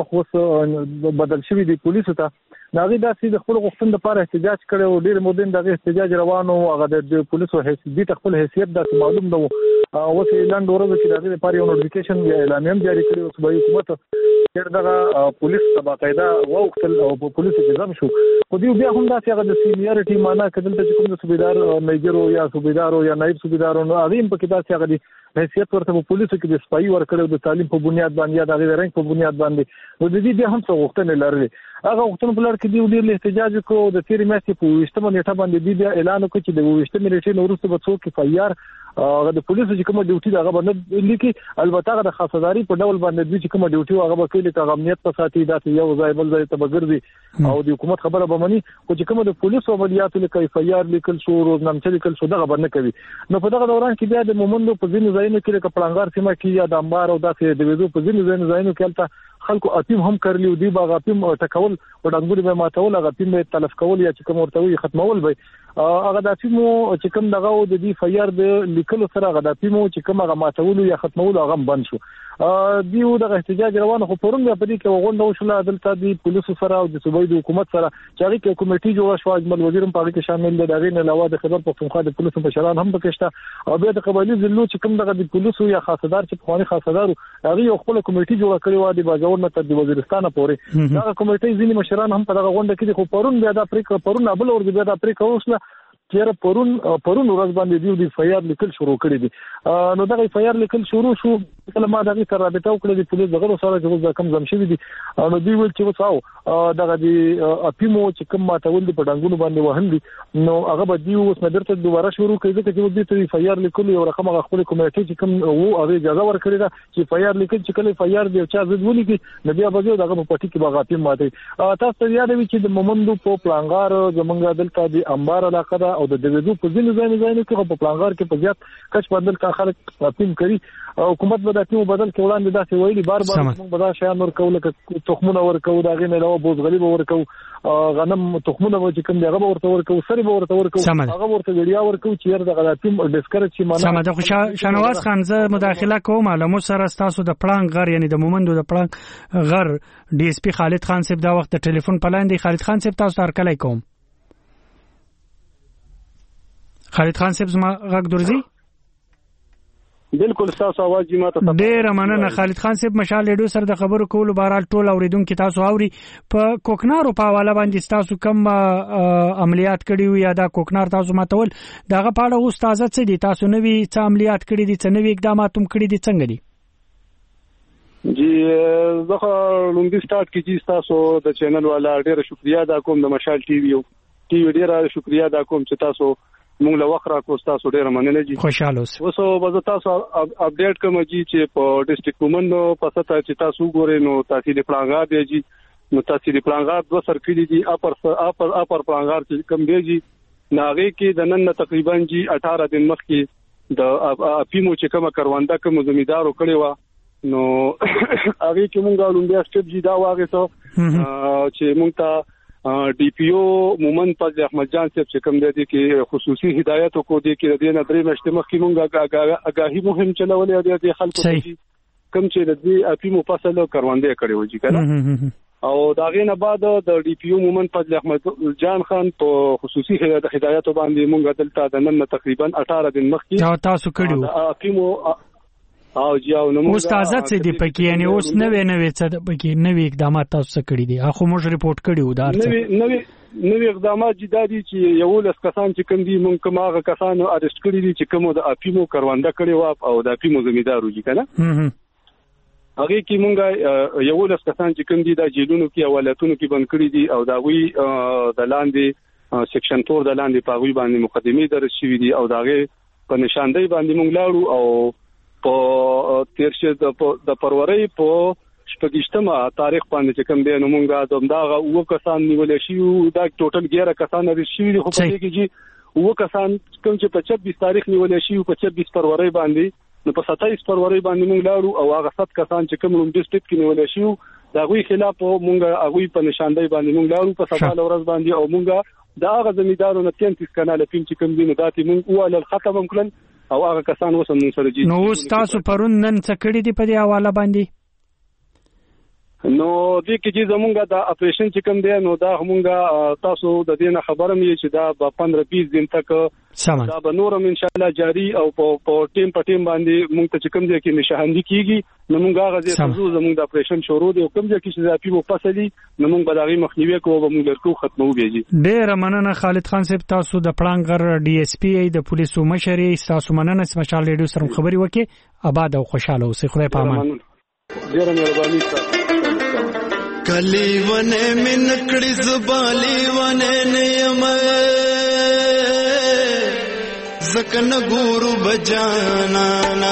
خو بدل شوی دی پولیسو ته ناغي داسې د خپل غوښتنې لپاره احتجاج کړي او ډېر مودین دغه احتجاج روانو هغه د پولیسو حیثیت خپل حیثیت د معلوم نو اوس اعلان ورته چې دغه لپاره یو نوټیفیکیشن یا اعلان هم جاری کړی او صوبایي حکومت چې دغه پولیس باقاعده وختل او پولیسو کې ځم شو خو دی بیا هم داسې هغه د سینیریټي معنا کدل ته کوم د صوبیدار میجر یا صوبیدار یا نائب صوبیدار نو هغه په کې داسې هغه حیثیت ورته په پولیسو کې د سپایي ورکړو د تعلیم په بنیاد باندې یا د غیر رنګ په بنیاد باندې نو د دې بیا هم څه غوښتنې لرلې هغه غوښتنې په لړ کې دی ډېر احتجاج وکړو د تیر میاشتې په ویشتمه نیټه باندې دی بیا اعلان وکړ چې د ویشتمه نیټې وروسته به څوک فایار هغه د پولیسو چې کومه ډیوټي دا هغه باندې لیکي البته هغه د خاصداري په ډول باندې د چې کومه ډیوټي هغه به کوي چې امنیت په ساتي داسې یو ځای بل ځای ته بګرځي او د حکومت خبره به مني خو چې کومه د پولیسو عملیاتو لیکي فایار لیکل شو روزنامه لیکل شو دغه باندې کوي نو په دغه دوران کې بیا د مومندو په ځینو ځایونو کې د پلانګار سیمه کې یا د انبار او داسې د ویزو په ځینو ځایونو کې البته خلکو اپیم هم کړلی دی باغ اپیم ټکول او ډنګوري به ماتول هغه اپیم به تلف کول یا چې کوم ورته ختمول به هغه د اپیم چې کوم دغه د دې فایار د لیکلو سره هغه د اپیم چې کوم هغه ماتول یا ختمول هغه بند شو دیو د احتجاج روانه خو پرون په دې کې وغونډه وشوله دلته د پولیسو سره او د صوبایي د حکومت سره چې هغه کې کمیټي جوړه شو اجمل وزیر هم په کې شامل دی دغه نه علاوه د خبر پښتونخوا د پولیسو مشران هم پکې شته او بیا د قبایلی ضلعو چې کوم دغه د پولیسو یا خاصدار چې په خواني خاصدار هغه یو خپل کمیټي جوړه کړې و د باجوړ نه تر د وزیرستان پورې دا کمیټي ځینې مشران هم په دغه غونډه کې خو پرون بیا د افریقا پرون بل ور بیا د افریقا وسله چیرې پرون پرون ورځ باندې دیو دی فایار لیکل شروع کړی دي نو دغه فایار لیکل شروع شو کله ما دغه سره رابطه وکړه د پولیس دغه سره چې کوم زم شوی دي نو دی ول چې وڅاو دغه دی اپیمو چې کوم ماتول دي په ډنګونو باندې وهل دي نو هغه به دیو اوس مدرته دوباره شروع کړي چې د دې فایار لیکل یو رقم خپل کمیټې چې کوم وو هغه اجازه ورکړي دا چې فایار لیکل چې کله فایار دی چا زد ولي کې نبي اباځو دغه په پټي کې باغ اپیم ماته تاسو یادوي چې د مومندو په پلانګار زمونږ دلته د انبار علاقه او د دغه په ځینو ځایونو ځایونو کې په پلانګار کې په زیات کچ بدل کا خلک اپیل کوي حکومت به د اپیل بدل کې وړاندې داسې ویلي بار بار موږ به دا شیان ورکو لکه تخمونه ورکو دا غي نه علاوه بوزغلي به ورکو غنم تخمونه به چې کوم دغه به ورته ورکو سری به ورته ورکو هغه ورته ویډیا ورکو چې د غلطیم ډیسکرچ شي معنا سمه د شنواز خان زه مداخله کوم علمو سره تاسو د پلان غر یعنی د مومندو د پلان غر ډي اس پی خالد خان صاحب دا وخت د ټلیفون پلاندې خالد خان صاحب تاسو هر کله کوم خالد خان صاحب زما غږ درځي بالکل تاسو आवाज یې ماته ډیر مننه خالد خان صاحب مشال لیډو سره د خبرو کولو بهرال ټول اوریدونکو تاسو اوري په کوکنارو په حواله باندې تاسو کوم عملیات کړی یا دا کوکنار تاسو ماتول دغه پاړه اوس تازه څه دي تاسو نوې څه عملیات کړی دي څه نوې اقدامات هم کړی دي څنګه دي جی زه لومړی سٹارټ کیږي تاسو د چینل والا ډیره شکریا ادا کوم د مشال ټي وی ټي وی ډیره شکریا ادا کوم چې تاسو موږ له وخت راکو تاسو ډیره مننه جی خوشاله اوسئ اوس به تاسو اپډیټ کوم جی چې په ډیسټریکټ کومندو پسته چې تاسو ګورئ نو تحصیل پلانګار دی جی نو تحصیل پلانګار دوه سرکلي دي اپر اپر اپر پلانګار چې کوم دی جی ناغه کې د نن تقریبا جی اٹھارہ دن مخکې د اپیمو چې کومه کروانده کوم زمیدارو کړی و نو هغه کې مونږ لومبیا سټپ جی دا واغې ته چې مونږ ته ډي پی او مومن فضل احمد جان صاحب چې کوم دی کې خصوصي هدایت کو دی کې د دې نه درې مشته مخکې مونږه اگاهي مهم چلولې د خلکو کوم چې د دې اپیمو فصل کروانده کړی و جی کنه او دا غینه بعد د ډي پی او مومن فضل احمد جان خان په خصوصي هدایت باندې مونږ دلته د نن تقریبا اٹھارہ دن مخکې تاسو کړیو اپیمو او جاو نو موږ استاد څه دی پکې یعنی اوس نوې نوې څه پکې نوې اقدامات تاسو کړی دي اخو موږ ریپورت کړیو دا نوې نوې نوې اقدامات جدي چې یو لس کسان چې کوم دي مونږ کوم هغه کسانو اریسټ کړی دي چې کوم د اپیمو کروانده کړی و او د اپیمو زمیدارو دي کنه هغه کې مونږ یو لس کسان چې کوم دي د جیلونو کې حوالتونو کې بند کړی دي او دا وی د لاندې سیکشن تور د لاندې پاغوي باندې مقدمه درس شوې دي او داغه په نشاندهي باندې مونږ لاړو او په تیرشه د پروري په شپږشتمه تاریخ باندې چې کوم دی نو مونږه دمداغه وو کسان نیول شي دا ټوټل ګیره کسان لري شي خو په دې کې چې وو کسان کوم چې په چھبیس تاریخ نیول شي په چھبیس فروری باندې نو په ستایس فروری باندې مونږ لاړو او هغه ست کسان چې کوم لوم ډیسټریکټ کې نیول شي دا غوي خلاف مونږه غوي په نشاندهي باندې مونږ لارو په سبا ورځ باندې او مونږه دا هغه زمیدارو نه تینتیس کانال فیم چې کوم دي نو داتې مونږ واله ختم کړل او هغه کسان وسم مونږ سره جی نو تاسو پرون نن څه کړی دی په دې حواله باندې نو دې کې چې زمونږه دا اپریشن چې کوم دی نو دا همونګه تاسو د دې نه خبرم یې چې دا په پندرہ بیس دن تک دا به نورم ان شاء الله جاری او په ټیم په ټیم باندې مونږ ته چې کوم دی کې نشاندهي کیږي نو مونږ هغه ځای ته زمونږ د اپریشن شروع دی او کوم ځای کې چې ځاپی مو فصلي نو مونږ به دا غي مخنیوي کوو به مونږ لرکو ختمو بیږي. ډېر مننه خالد خان صاحب، تاسو د پړانګر ډي اس پی ای د پولیسو مشر تاسو مننه چې مشال ریډیو سره خبري وکي. آباد او خوشاله اوسئ. خدای په امان. ډېر مهرباني تاسو. کلی ونه من کړي زبالي ونه نیم زکن ګورو بجانا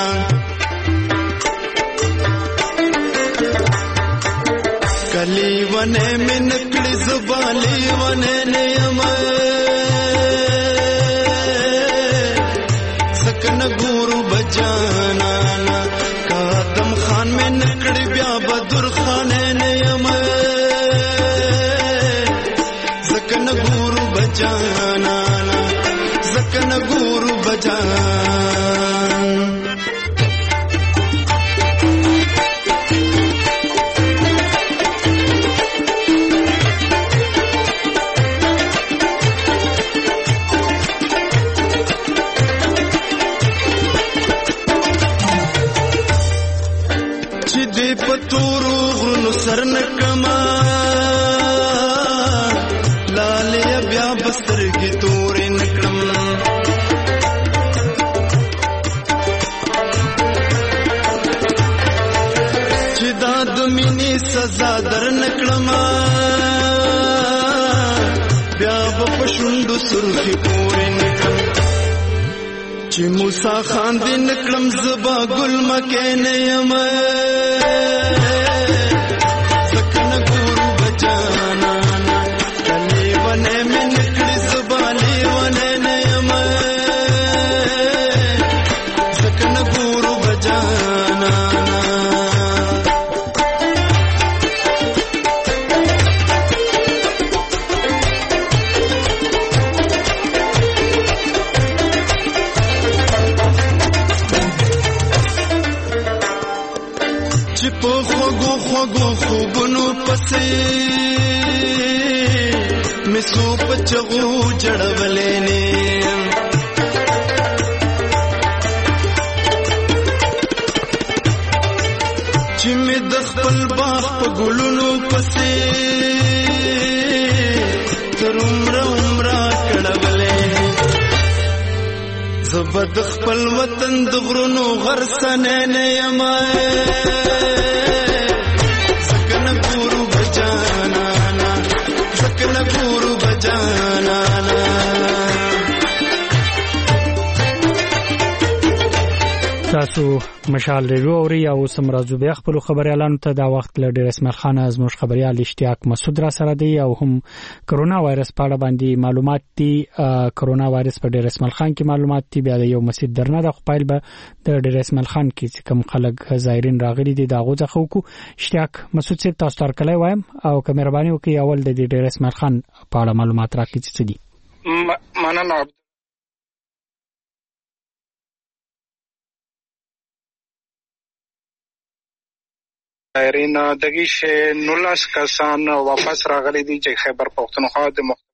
کلی ونه من کړي زبالي ونه نیم زکن ګورو بجانا قدم خان من کړي بیا بدر خان نیم زکن ګورو بجانا زکن ګورو بجان چې دې پتورو غرونو سر نکما لالیا بیا بسترګې تورې نکړم چې دا د مینې سزا در نکړم بیا به په شونډو سرخې پورې نکړم چې موسی خان دې نکړم زبا ګل مکې نه یم زکن ګورو بجانا کلی ونه من کړي زبالي ونه نه یم زکن ګورو بجانا چې په خوږو خوږو خوبونو پسې مسو پچغو جړولې نه چې مې د خپل باغ په ګلونو پسې تر عمر عمر کړولې زبد خپل وطن د غرونو غرسنه نه یم زکن ګورو بجانا زکن ګورو بجانا تاسو مشال ریډیو اوري او سم راځو بیا خپل خبري اعلان ته دا وخت له ډیر اسماعیل خان زموږ خبريال اشتیاق مسعود را سره دی او هم کرونا وایرس په اړه باندې معلومات دي. کرونا وایرس په ډیر اسماعیل خان کې معلومات دي. بیا یو مسجد درنه د خپل به د ډیر اسماعیل خان کې کوم خلک زایرین راغلي دي دا غوځه خو کو اشتیاق مسعود صاحب تاسو تر کله وایم او که مهرباني وکړئ اول د ډیر اسماعیل خان په اړه معلومات راکړئ چې دي. مننه. ایرینا دغه شه نولاس کسان واپس راغلي دي چې خیبر پختونخوا د مخ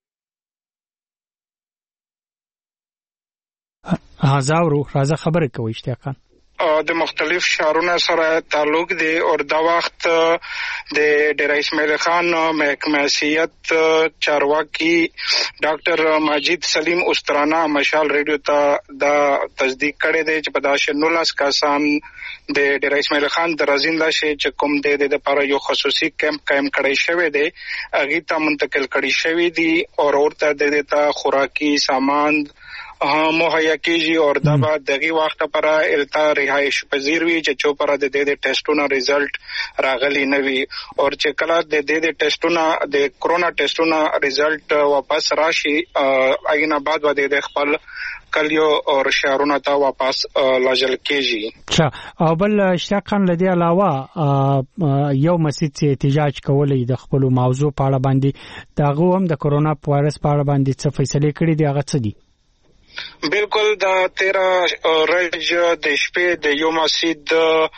هزارو راځه خبره کوي اشتیاق خان د مختلف شهرونو سره تعلق دی او دا وخت د ډیر اسماعیل خان محکمه سیاحت چارواکي ډاکټر ماجد سلیم استرانه مشال ریډیو ته دا تصدیق کړی دی چې په داشه نولاس کسان د ډیر اسماعیل خان د رازیندا شي چې کوم د د لپاره یو خصوصي کیمپ قائم کړی شوی دی هغه ته منتقل کړی شوی دی او ورته د دې ته خوراکي سامان مهیا کیږي او دا به دغه وخت پر التا رهایش پذیر وي چې چو پر د دې د ټیسټونو ریزلټ راغلی نه وي او چې کله د دې د ټیسټونو د کرونا ټیسټونو ریزلټ واپس راشي اګینه بعد و د خپل کلیو او شهرونو ته واپس لاجل کیږي. اچھا او بل اشتیاق خان لدی علاوه یو مسجد چې احتجاج کولې د خپل موضوع په اړه باندې داغه هم د کرونا وایرس په اړه باندې څه فیصله کړې دی هغه څه دي؟ بالکل دا تیرا رج د شپې د یو مسجد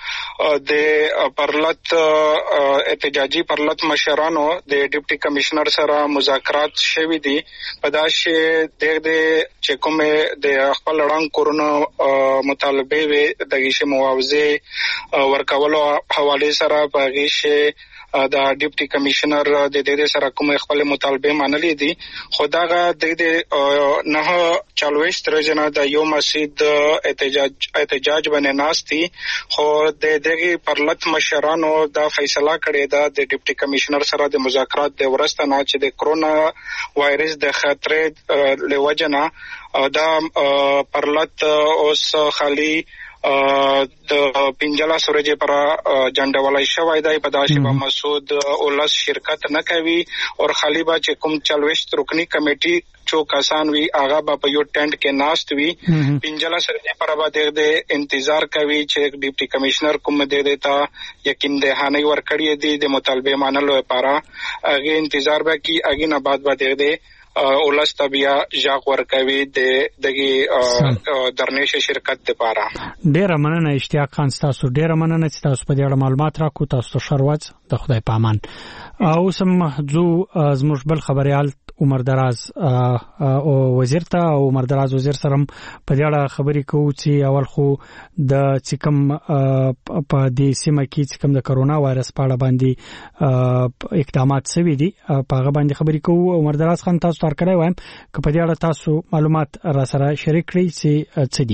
د پرلط احتجاجي پرلط مشرانو د ډیپټي کمشنر سره مذاکرات شوي دي په داسې د د چې کومه د خپل وړاندې کرونا مطالبه وي د غیشه معاوضه ورکولو حواله سره په غیشه دا ډیپټي کمشنر د دې سره کوم خپل مطالبه منلې دي خداغه د دې نه چالويش ترجنه د یو مسجد احتجاج احتجاج باندې ناشتي خو د دغه پرلط مشرانو دا فیصله کړې ده د ډیپټي کمشنر سره د مذاکرات د ورسته نه چې د کرونا وایرس د خطر لوجنه دا پرلط اوس خالی د پنځلا سورجه پر جنډولای شوی دی په داسې په مسعود اولس شرکت نه کوي او خالی با چې کوم چلويشت رکنی کمیټي چو کسان وی هغه په یو ټینټ کې ناست وی پنځلا سورجه پر باندې د انتظار کوي چې ډیپټي کمشنر کوم دې دیتا یقین دهانه ور کړی دی د مطالبه مانلو لپاره هغه انتظار به کی اګه نه بعد به دې اولس تبیا ژغ ورکوي د دغه درنیش شرکت لپاره. ډیره مننه اشتیاق خان تاسو ډیره مننه چې تاسو په دې اړه معلومات راکو تاسو شروعات د خدای پامان او سم زو زموږ بل خبريال عمر دراز او وزیر ته عمر دراز وزیر سره په دې اړه خبرې کوو چې اول خو د چکم په دې سیمه کې چې کوم د کرونا وایرس په اړه باندې اقدامات شوي دي په هغه باندې خبرې کوو. عمر دراز خان تاسو تر کړی وایم چې په دې اړه تاسو معلومات را سره شریک کړئ چې څه دي.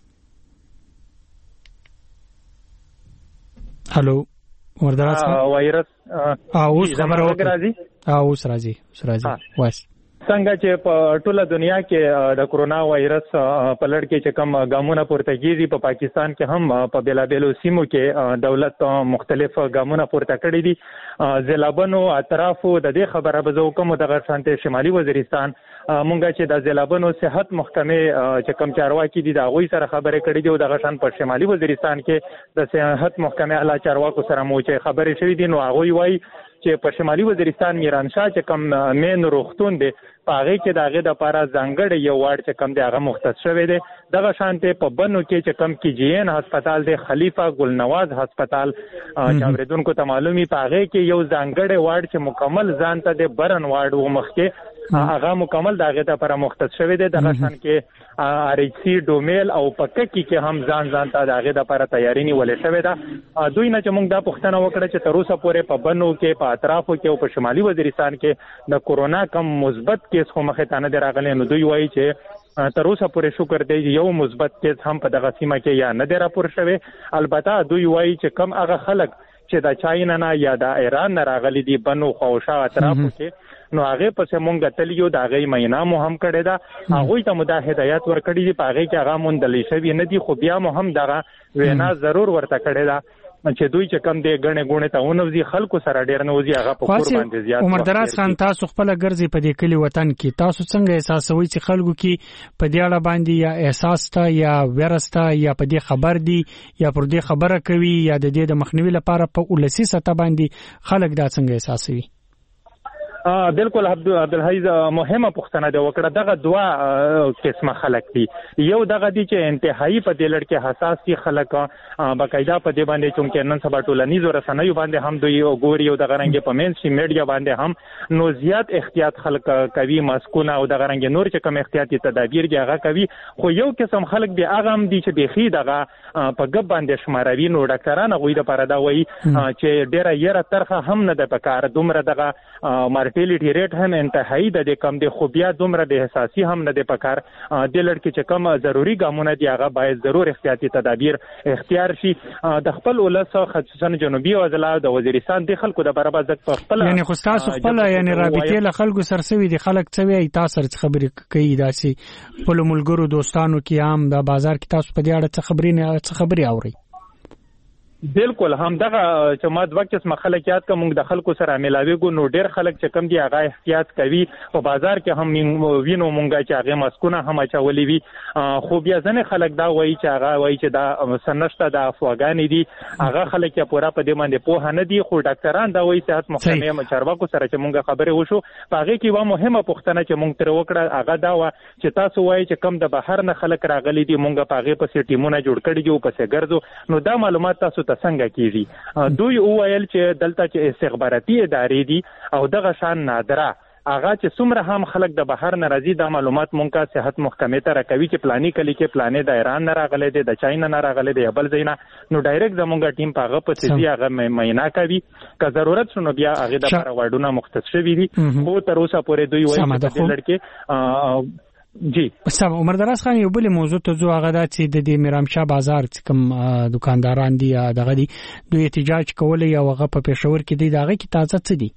هالو عمر دراز خان وایرس اوس خبره وکړه اوس راځي اوس راځي واس څنګه چې په ټوله دنیا کې د کرونا وایرس په لړ کې چې کوم ګامونه پورته کیږي په پاکستان کې هم په بیلابیلو سیمو کې دولت مختلف ګامونه پورته کړي دي. زلابنو اطرافو د دې خبره به زه کوم د غرسانته شمالي وزیرستان مونږه چې د زلابنو صحت محکمه چې کوم چارواکي دي دا غوي سره خبرې کړي دي او د غشان په شمالي وزیرستان کې د صحت محکمه اعلی چارواکو سره مو چې خبرې شوې دي نو هغه وایي چې په شمالي وزیرستان میرانشاه چې کوم مین روغتون دی په هغه کې دغه د لپاره ځانګړی یو وارډ چې کوم دی هغه مختص شوی دی. دغه شانته په بنو کې چې کوم کې جی ان هسپتال دی خلیفہ ګلنواز هسپتال چې اوریدونکو ته معلومي په هغه کې یو ځانګړی وارډ چې مکمل ځان ته د برن وارډ و مخکې هغه مکمل دغه ته لپاره مختص شوی دی. دغه شان کې ار ایچ سی ډومیل او پککی کې هم ځان ځان ته دغه لپاره تیاری نیولې شوی ده. دوی نه چې موږ دا پوښتنه وکړه چې تر اوسه پورې په بنو کې په اطرافو کې او په شمالي وزیرستان کې د کورونا کم مثبت کیس خو مخه تانه دراغلي نو دوی وایي چې تر اوسه پورې شکر دی یو مثبت کیس هم په دغه سیمه کې یا نه دی راپور شوی. البته دوی وایي چې کم هغه خلک چې د چاینا نه یا د ایران نه راغلي دي بنو خوشا اطرافو کې نو هغه پس مونږ تلیو د هغه مینا مو هم کړی دا هغه ته مو د هدایت ورکړي دي په هغه کې هغه مونږ دلی شوی نه دي خو بیا مو هم دغه وینا ضرور ورته کړی دا چې دوی چې کم دی غنې غونې ته ونوځي خلکو سره ډیر نه وځي هغه په کور باندې زیات. عمر دراز خان تاسو خپل ګرځي په دې کلی وطن کې تاسو څنګه احساسوي چې خلکو کې په دې اړه باندې یا احساس تا یا ورستا یا په دې خبر دي یا پر دې خبره کوي یا د دې د مخنیوي لپاره په ولسی سطح باندې خلک دا څنګه احساسوي؟ اه بالکل عبدالحیز مهمه پوښتنه ده وکړه. دغه دوا قسمه خلک دي یو دغه دي چې انتهایی په دې لړ کې حساس دي خلک باقاعده په دې باندې چې نن سبا ټولنیزو رسنیو باندې هم دوی وګوري او دغه رنګ په مین سټریم میډیا باندې هم نو زیات احتیاط خلک کوي ماسکونه او دغه رنګ نور چې کوم احتیاطي تدابیر دي هغه کوي خو یو قسم خلک دي هغه هم دي چې بيخي دغه په ګب باندې شماروي نو ډاکټرانو غوي د پاره دا وایي چې ډیره یره ترخه هم نه ده پکاره دومره دغه فرټیلیټي ریټ هم انتهایی د کم دی، خو بیا دومره به حساسي هم نه دی پکار. د لړ کې چې کم ضروری ګامونه دی هغه باید ضرور احتیاطي تدابیر اختیار شي. د خپل ولس خصوصا جنوبي وزلا د وزیرستان د خلکو د برابر ځک په خپل یعنی خو تاسو خپل یعنی رابطې له خلکو سرسوي دي، خلک څه وی تاسو سره خبرې کوي داسې خپل ملګرو دوستانو کې عام د بازار کې تاسو په دې اړه څه خبرې نه څه خبرې اوري؟ بالکل هم دغه چې ما د وخت څخه خلک یاد کوم د خلکو سره ملاويګو نو ډېر خلک چې کم دی هغه احتیاط کوي په بازار کې هم وینو مونږه چې هغه مسکونه هم چولې وي. خو بیا ځنه خلک دا وایي چې هغه وایي چې دا سنشته د افواګانی دي، هغه خلک یې پورا په دې باندې په نه دي. خو ډاکټران دا وایي صحت محکمې چارواکو سره چې مونږه خبرې وشو هغه کې و مهمه پوښتنه چې مونږ تر وکړه هغه دا و چې تاسو وایي چې کم د بهر نه خلک راغلي دي، مونږه پاغه په سیټیمونه جوړ کړی دي او په ګرځو. نو دا معلومات تاسو ته څنګه کیږي؟ دوی وویل چې دلته چې استخباراتي ادارې دي او دغه شان نادره هغه چې څومره هم خلک د بهر نه راځي دا معلومات مونږه صحت محکمې ته راکوي چې پلاني کلی کې پلانې د ایران نه راغلي دي، د چاینا نه راغلي دي، بل ځای نه. نو ډایرکټ زمونږه ټیم په هغه پسې دی هغه معاینه کوي، که ضرورت شنو بیا هغه د لپاره وارډونه مختص شوي دي. خو تر اوسه پورې دوی وایي چې د لړکې جی سم. عمر دراز خان یو بل موضوع ته زو هغه د چې د میرامشاه بازار کوم دکانداران دي دغه دي دوی احتجاج کولای او هغه په پېښور کې دي دغه کی تازه څه دي؟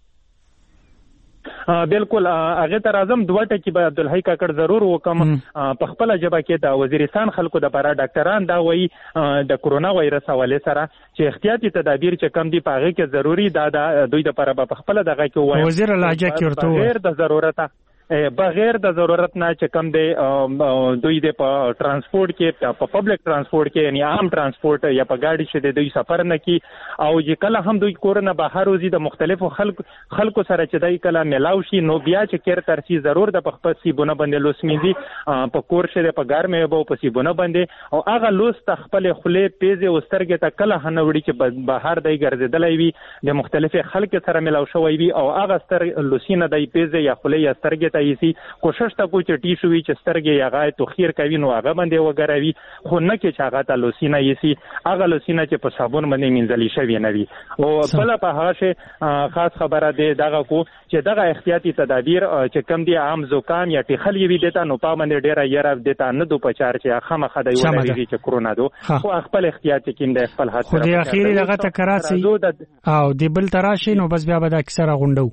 بالکل هغه تر اعظم دوه ټکی به عبدالحی کاکړ ضرور وکم په خپل جبه کې د وزیرستان خلکو د لپاره ډاکټران دا وایي د کورونا وایرس حواله سره چې احتیاطي تدابیر چې کم دي پاغه کې ضروری دا د دوی د لپاره په خپل دغه کې وایي وزیر لهجه کې ورته غیر د ضرورت بغیر د ضرورت نه چې کم دی دوی د په ترانسپورت کې په پبلک ترانسپورت کې یعنی عام ترانسپورت یا په گاډي چې دوی سفر نه کوي او چې کله هم دوی کورونه بهر وزي د مختلفو خلک خلکو سره چې دای کله ملاو شي نو بیا چې کیر ترسي ضرور د پخپل سیبونه باندې لوسميږي په کور شه په ګرمه به په سیبونه باندې او هغه لوس تخپل خله پیزه او سترګه ته کله هنوړي چې بهر دای ګرځیدلای وي د مختلفو خلک سره ملاو شوی وي او هغه ستر لوسینه دای پیزه یا خله یا سترګه ایسی کوشش تا کو چې ټی شوی چې سترګې هغه توخیر کوي نو هغه باندې وګروي خو نه کې چې هغه ته لوسینه ایسی هغه لوسینه چې په صابون باندې منځلي شوی نه وي. او بل په هغه خاص خبره ده دغه کو چې دغه احتیاطي تدابیر چې کم دي عام زکام یا ټیخل وي دته نو په باندې ډیره یره دته نه دو پچار چې خامخ د یو لري چې کرونا دو خو خپل احتیاط کې د خپل حد خو د اخیری دغه تکراسي او د بل تراشي نو بس بیا به د اکثره غونډو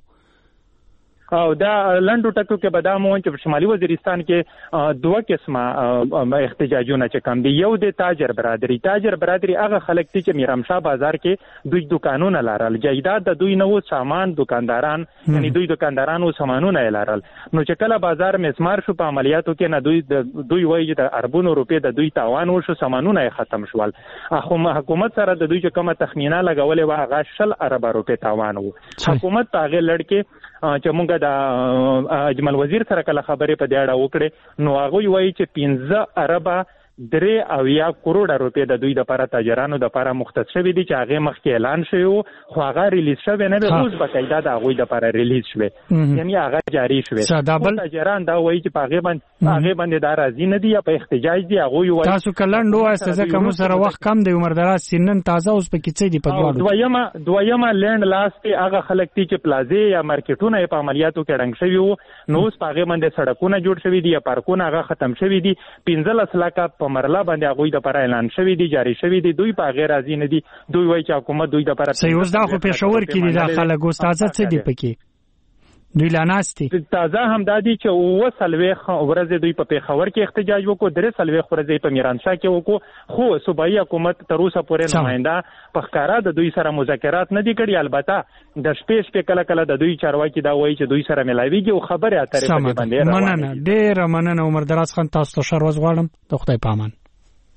او دا لندو ټکو کې بدامو چې په شمالي وزیرستان کې دوه قسمه احتجاجونه چې کم دي. یو د تاجر برادری تاجر برادری هغه خلک چې میرامشاه بازار کې دوی دکانونه لارل جایداد د دوی نو سامان دکانداران یعنی دوی دکاندارانو سامانونه لارل نو چې کله بازار مسمار شو په عملیاتو کې نه دوی دوی وایي د اربونو روپې د دوی تاوان وشو سامانونه ختم شول. اخو حکومت سره د دوی چې کومه تخمینه لګولې و هغه شل ارب روپې تاوان وو. حکومت په هغه لړ کې چې موږ د اجمل وزیر سره کله خبرې په دې اړه وکړې نو هغه وایي چې پنځه اربه درې او یا کروڑه روپې د دوی د لپاره تاجرانو د لپاره مختص شوی دي چې هغه مخکې اعلان شوی او خو هغه ریلیز شوی نه به روز بقاعده د هغه د لپاره ریلیز شوی یعنی هغه جاری شوی. تاجران دا وایي چې هغه باندې هغه باندې دا راځي نه دی په احتجاج دی هغه وایي تاسو کلندو اساسه کوم سره وخت کم دی عمر دراز سنن تازه اوس په کې څه دی په دواړو. دویمه دویمه لند لاست هغه خلک چې پلازې یا مارکیټونه په عملیاتو کې رنګ شوی وو نو اوس هغه باندې سړکونه جوړ شوی دي یا پارکونه هغه ختم شوی دي پنځه لک په مرله باندې هغه د لپاره اعلان شوی دی جاری شوی دی دوی په غیر راضی نه دي دوی وایي چې حکومت دوی د لپاره صحیح اوس دا خو پېښور کې دي داخله ګوستازه څه دی پکې دوی لاناستی تازه هم دادی چې و سلويخ ورځ دوی په پېښور کې احتجاج وکړو درې سلويخ ورځ په میرانشاه کې وکړو خو صوبایي حکومت تر اوسه پورې نماینده په ښکارا د دوی سره مذاکرات نه دي کړي. البته د شپې شپې کله کله د دوی چارواکي دا وایي چې دوی سره ملاويږي او خبره اترې په باندې روانه. مننه ډېر مننه عمر دراز خان تاسو ته شروع غواړم د خدای په امان.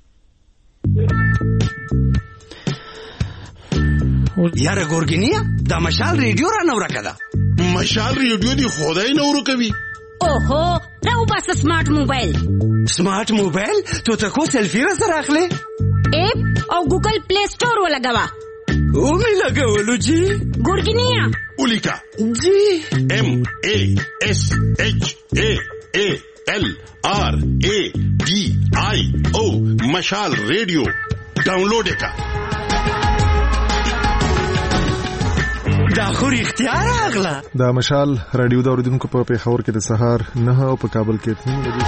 یاره ګورګینیا دا مشال ریډیو را نور کړه مشال ریډیو دی خدای نور کوي. اوهو راو بس سمارټ موبایل سمارټ موبایل تو ته کو سلفي را سره اخلي اپ او ګوګل پلی سٹور ولګوا او می لګولو جی ګورګینیا ولیکا جی ام ا اس اچ ا ا L R A D I O مشال ریڈیو ڈاؤنلوڈ کا دا خو اختیار اغلا دا مشال رادیو دا اوریدونکو په پیښور کې د سهار نه او په کابل کې اته بجې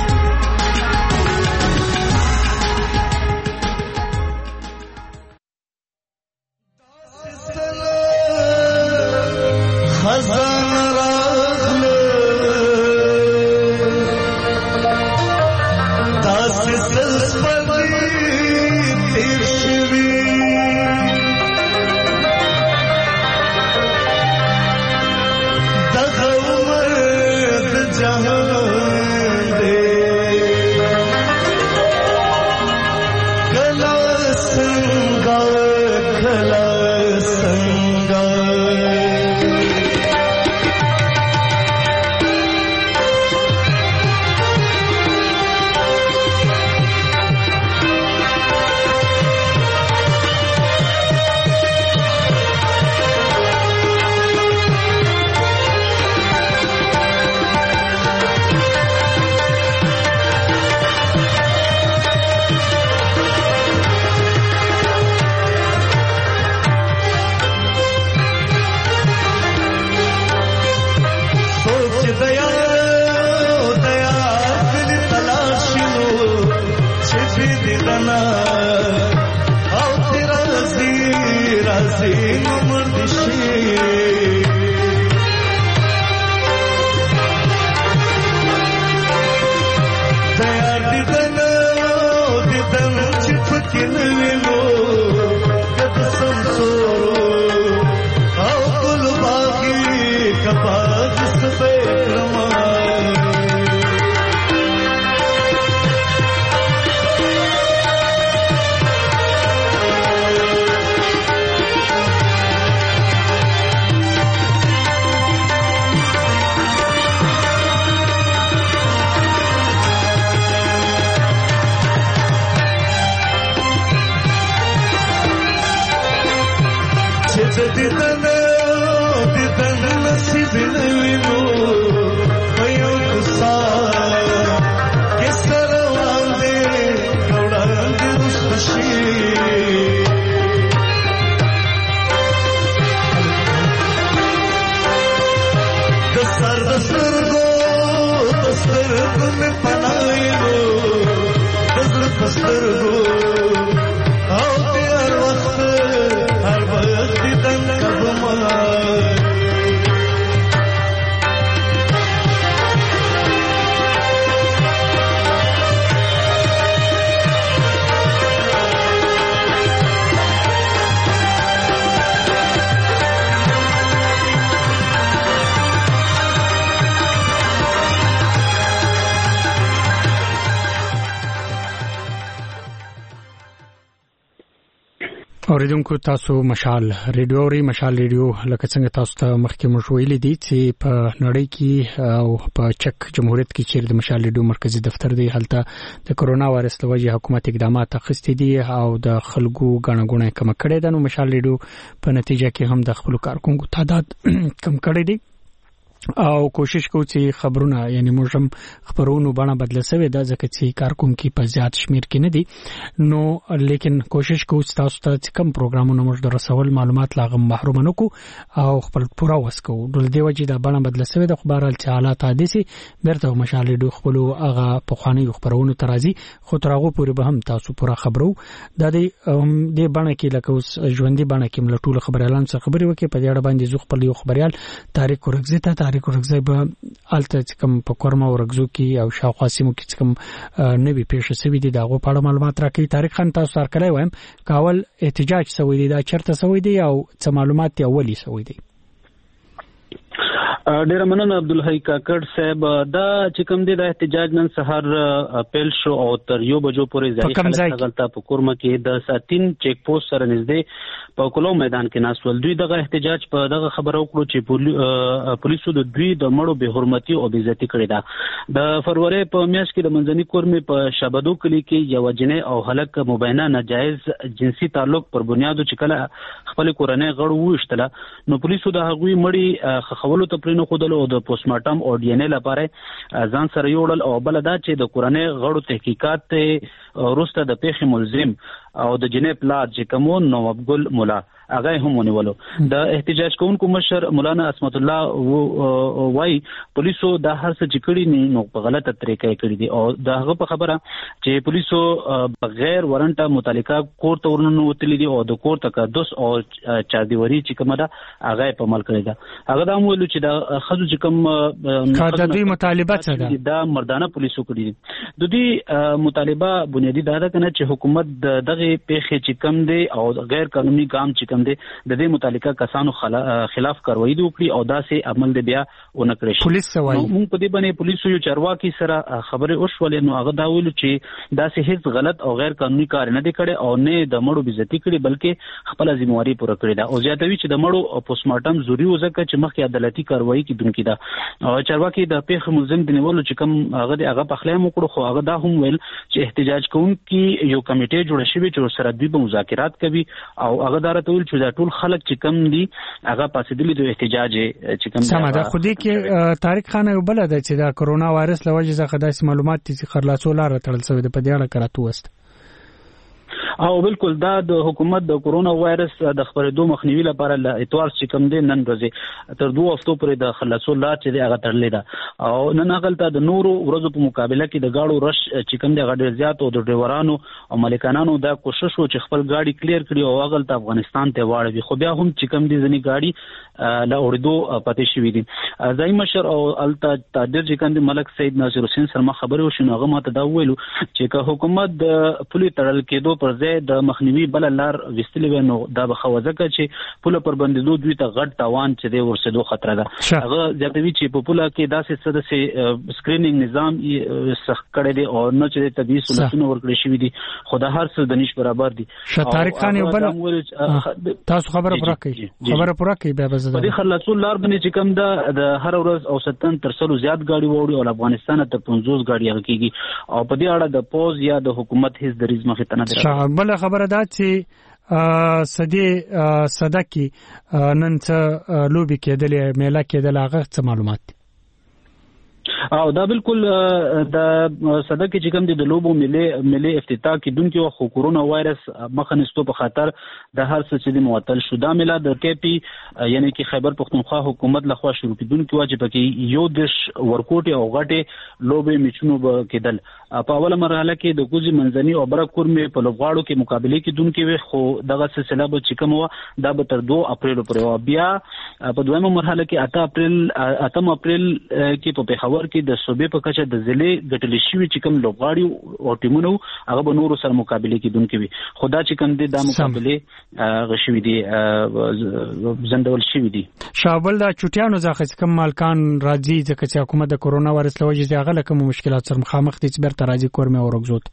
اوریدونکو تاسو مشال ریډیو ری مشال ریډیو لکه څنګه تاسو ته مخکې مشویل دي چې په نړۍ کې او په چک جمهوریت کې چیرې د مشال ریډیو مرکزی دفتر دی هلته د کرونا وایرس لوجه حکومت اقدامات اخیستي دي او د خلکو غنغونه کم کړي ده. نو مشال ریډیو په نتیجه کې هم د خپل کارکونکو تعداد کم کړي دي او کوشش کوو چې خبرونه یعنی موږ هم خبرونو باندې بدل سوي دا ځکه چې کارکونکو په زیات شمیر کې نه دي نو لیکن کوشش کوو چې تاسو ته کوم پروګرامونه موږ د رسول معلومات لاغم محروم نه کو او خپل پورا وسکو د دې وجې دا باندې بدل سوي د خبرال چې حالات حادثي برته مشال ډو خپل هغه په خواني خبرونو ترازی خو ترغه پورې به هم تاسو پورا خبرو د دې د باندې کې لکه اوس ژوندۍ باندې کې ملټول خبرالان څخه خبري وکي په دې اړه باندې زو خپل یو خبريال تاریخ ورغزي ته تاریخ ورغزي به الته کوم په کورما ورغزو کې او شاوخوا سیمو کې کوم نوي پیښه سوي دي دغه په اړه معلومات راکړي. تاریخ خان تاسو سره کړی وایم کاول احتجاج سوي دي دا چرته سوي دي او څه معلومات اولی سوي دي. ډیر مننه عبدالحی کاکړ صاحب دا چې کوم دی د احتجاج نن سحر پیل شو او تر یو بجو پورې ځای خلک غلطه په کورما کې د ساتین چیک پوسټ سره نږدې په کولو میدان کې ناسول دوی دغه احتجاج په دغه خبرو کړو چې پولیسو د دوی د مړو به حرمتي او بے عزتي کړې ده. د فروری په میاشت کې د منځني کورمې په شابادو کلی کې یو جنې او هلک مبینه ناجایز جنسي تعلق پر بنیادو چې کله خپل کورنۍ غړو وشتله نو پولیسو د هغوی مړی خخولو ته پرینو خودلو د پوسټ مارټم او ډي ان اے لپاره ځان سره یوړل او بل دا چې د کورنۍ غړو تحقیقات وروسته د پیښې ملزم او د جنې پلار چې کوم نواب ګل مولا هغه هم ونیولو. د احتجاج کوونکو مشر مولانا اسمت الله وای پولیسو د هر څه چې کړي نو په غلطه طریقې کړي دي او د هغه په خبره چې پولیسو بغیر ورنټه متعلقه کور ته ورننه وتلي دي او د کور تقدس او چاردیوري چې کومه ده هغه په عمل کړی ده. هغه دا ویلو چې د خځو چې کوم قاعدوي مطالبه څه ده دا مردانه پولیسو کړی دي. د دې مطالبه بنیادی دا ده کنه چې حکومت دغه پیښې چې کم دي او غیر قانوني کام چې د دې متعلقه کسانو خلاف کاروایی وکړي او داسې عمل دی بیا ونه کړی شي. پولیس سوای موږ په دې باندې پولیسو یو چارواکي سره خبرې وشولې نو هغه دا ویل چې داسې هیڅ غلط او غیر قانوني کار نه دی کړی او نه د مړو بیزتی کړي بلکې خپل ذمہواری پوره کړې ده او زیاتوي چې د مړو پوسټ مارټم ضروري وځکه چې مخکې عدالتي کاروایی کیدونکې ده. او چارواکي د پیښې ملزم دی نیولو چې کوم هغه هغه په خلاف وکړو خو هغه دا هم ویل چې احتجاج کوونکي یو کمیټه جوړه شوې چې سره دوی به مذاکرات کوي او هغه دا راته ویل چې دا ټول خلک چې کم دي هغه پاسېدلي د احتجاج چې کم سم ده. خو دې کې طارق خان یو بل ده چې دا کرونا وایرس لوجه څخه داسې معلومات چې خرلاصول را تړل شوی د په دې اړه کراته وست او بالکل دا د حکومت د کرونا وایرس د خبرېدو مخنیوي لپاره ل اتوار چې کوم دی نن ورځې تر دوه هفتو پورې د خلاصول لار چې دی هغه تړلې ده او نن هغلته د نورو ورځو په مقابله کې د گاډو رش چې کوم دی هغه ډېر زیات او د ډرایورانو او مالکانو دا کوشش و چې خپل گاډي کلیر کړي او هغلته افغانستان ته واړوي خو بیا هم چې کوم دی ځنی گاډي لا اورېدو پاتې شوې دي. ځای مشر او الته تادر چې کوم دی ملک سید ناصر حسین سره خبرې وشو هغه ماته دا ویلو چې که حکومت د پولي تړل کېدو پر ځای د مخنیوي بل لار وستلې ونو دا به خوځکه چې پوله پر بندیدو دوی ته غټ تاوان چې دی ورسېدو خطر ده. هغه ځکه چې په پوله کې داسې څه د سکرینینګ نظام یې سخت کړی دی او نه چې طبي سہولتونه ورکړي شوي دي خو د هر څه د نش برابر دي. طارق خان یو بل تاسو خبره پوره کړئ خبره پوره کړئ بیا به زه په دې خلاصول لار باندې چې کوم ده د هر ورځ اوسطن تر سلو زیات گاډي وړي او افغانستان ته پنځوس گاډي هغه کیږي او په دې اړه د پوز یا د حکومت هیڅ دریز مخې ته نه دی. بل خبره ده چې سدي صدقي نن څه لوبي کېدلې میله کېدل هغه څه معلومات دي؟ او دا بالکل د صدقې چې کوم د لوبو ملي ملي افتتاح کیدونکو خو کورونا وایرس مخنیستو په خاطر د هر څه چې معطل شو. دا میله د کې پی یعنی کې خیبر پختونخوا حکومت لخوا شروع کیدونکو واجب کې یو دیش ورکوټي او غټه لوبې میچونو به کېدل. په اوله مرحله کې د کوزي منځني او برکور مې په لوغاړو کې مقابله کیدونکو وي خو دغه سلسله به چې کوم و دا به تر دوه اپریل پورې و. بیا په دویمه مرحله کې اته اپریل اتم اپریل کې په پیښور کې د صوبې په کچه د ضلع ګټل شوی چې کوم لوغاړي او ټیمونو هغه به نورو سره مقابله کیدونکو وي. خدا چې کوم دي د مقابله غشوي دي زندول شوی دي. شابل دا چټیانو ځکه کوم مالکان راځي ځکه چې حکومت د کرونا وایرس لوجه هغه کوم مشکلات سره مخامخ دي چې بیرته راځي کورمه اورګزوت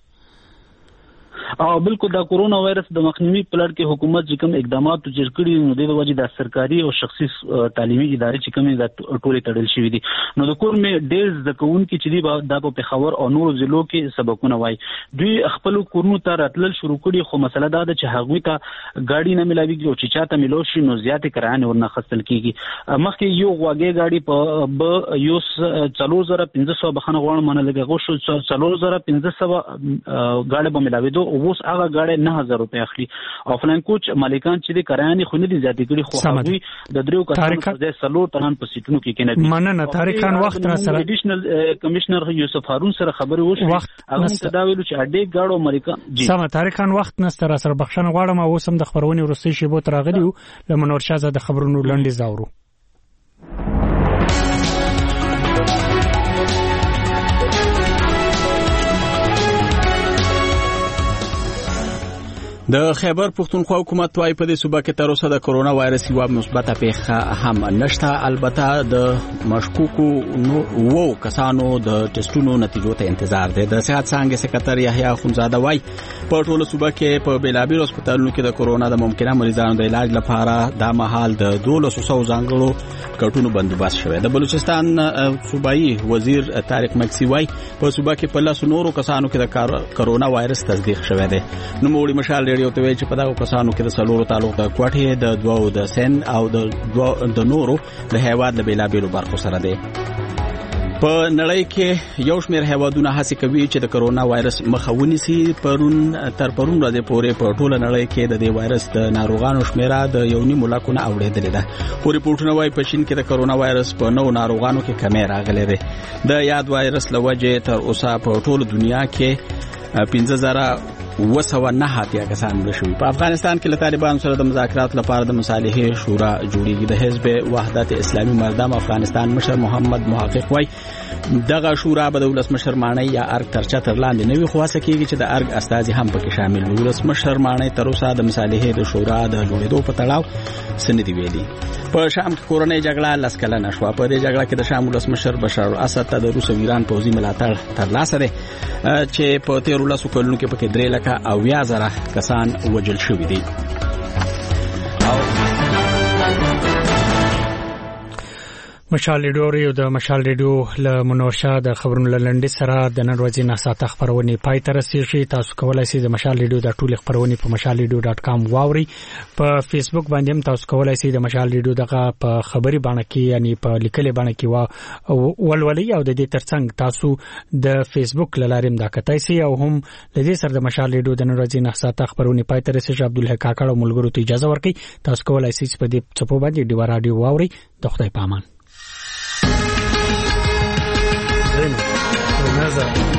او بالکل دا کرونا وایرس د مخنیوي په لړ کې حکومت چې کوم اقدامات چې کړي نو د وجې د سرکاري او شخصي تعلیمي ادارې چې کومې د ټولې تړل شوې دي نو د کور مې ډېر ځکون کې چې دی د په خبر او نور ضلعو کې سبقونه وای دوی خپل کورونو ته راتلل شروع کړي خو مسله دا ده چې هغوی ته گاډي نه ملاويږي او چې چاته ملو شي نو زیاتې کرانه ورنه خستل کیږي. مخکې یو غواګي گاډي په ب یو څلور زره پنځه سوه بخنه غوړ منه لګو شو څلور زره پنځه سوه گاډي به ملاوي دو اوس هغه غاړه نه هزار روپے اخلي او فلانکوچ مالکان چې د کراني خو نه دي زیاتې کړي خو هغه د دریو کسانو د سلور تنان په سیټونو کې کېنه دي. مننه طارق خان وخت را سره ایډیشنل کمشنر یوسف هارون سره خبرې وشوه هغه تداویلو چې اډې غاړو امریکا جی سم طارق خان وخت نست را سره بخښنه غواړم او سم د خبرونې ورستي شی بو ترغلیو لمنور شاه زاده خبرونو لنډي زاورو. د خیبر پختونخوا حکومت وايي په دې صوبه کې تر اوسه د کرونا وایرس یو مثبته پیښه هم نشته. البته د مشکوکو وو کسانو د ټیسټونو نتیجو ته انتظار دی. د صحت څنګه سکرټر یحیی خونزاده وايي په ټوله صوبه کې په بیلابیل هسپتالونو کې د کرونا د ممکنه مریضانو د علاج لپاره د مهال د دولس سو ځانګړو کټونو بندوبست شوی. د بلوچستان صوبایي وزیر طارق مکسی وايي په صوبه کې په لاسو نورو کسانو کې د کرونا وایرس تصدیق شوی دی. نو موړي مشال یو ته وی چې په دغه کسانو کې د سلورو تعلق د کوټې د دوو د سن او د د نورو د هیواد له بیلابیلو برخو سره دی. په نړۍ کې یو شمېر هیوادونه هڅه کوي چې د کرونا وایرس مخه ونیسي. پرون تر پرون ورځې پورې په ټوله نړۍ کې د دې وایرس د ناروغانو شمیره د یو نیم لک نه اوریدلې ده. خو ریپورتونه وايي په چین کې د کرونا وایرس په نو ناروغانو کې کمی راغلی دی. د یاد وایرس له وجې تر اوسه په ټوله دنیا کې پنځه زره وسوه نه هاتیا کسان مړه شوي. په افغانستان کې له طالبانو سره د مذاکرات لپاره د مصالحې شورا جوړیږي. د حزب وحدت اسلامي مردم افغانستان مشر محمد محقق وای دغه شورا به د ولسمشر مانی یا ارګ تر چتر لاندې نوي خواصه کیږي چې د ارګ استازي هم پکې شامل وي. ولسمشر مانی تر اوسه د مصالحې د شورا د جوړېدو په تړاو سندې ویلي. په شام کې کورنۍ جګړه لس کلنه شوه. په دې جګړه کې د شام ولسمشر بشار الاسد ته د روس او ایران پوځي ملاتړ ترلاسه دی چې په تیرو لسو کلونو کې پکې درې لکه او یا زره کسان وجل شوي دي. مشال ریډیو د مشال ریډیو له منورشاه د خبرونو لنډي سره د نن ورځې نه ساته خبرونه پای تر رسیدي. تاسو کولای شئ د مشال ریډیو د ټول خبرونه په مشال ریډیو ډاټ کام واوري. په فیسبوک باندې هم تاسو کولای شئ د مشال ریډیو دغه په خبري باندې کې یعنی په لیکلي باندې کې وا ولولي او د دې ترڅنګ تاسو د فیسبوک لاریم دا کتای شئ او هم د دې سره د مشال ریډیو د نن ورځې نه ساته خبرونه پای تر رسیدي. عبدالحق کاکړ او ملګرو ته اجازه ورکړئ. تاسو کولای شئ په دې چپو باندې ډیوا رادیو واوري. د خدای پامان. Neza.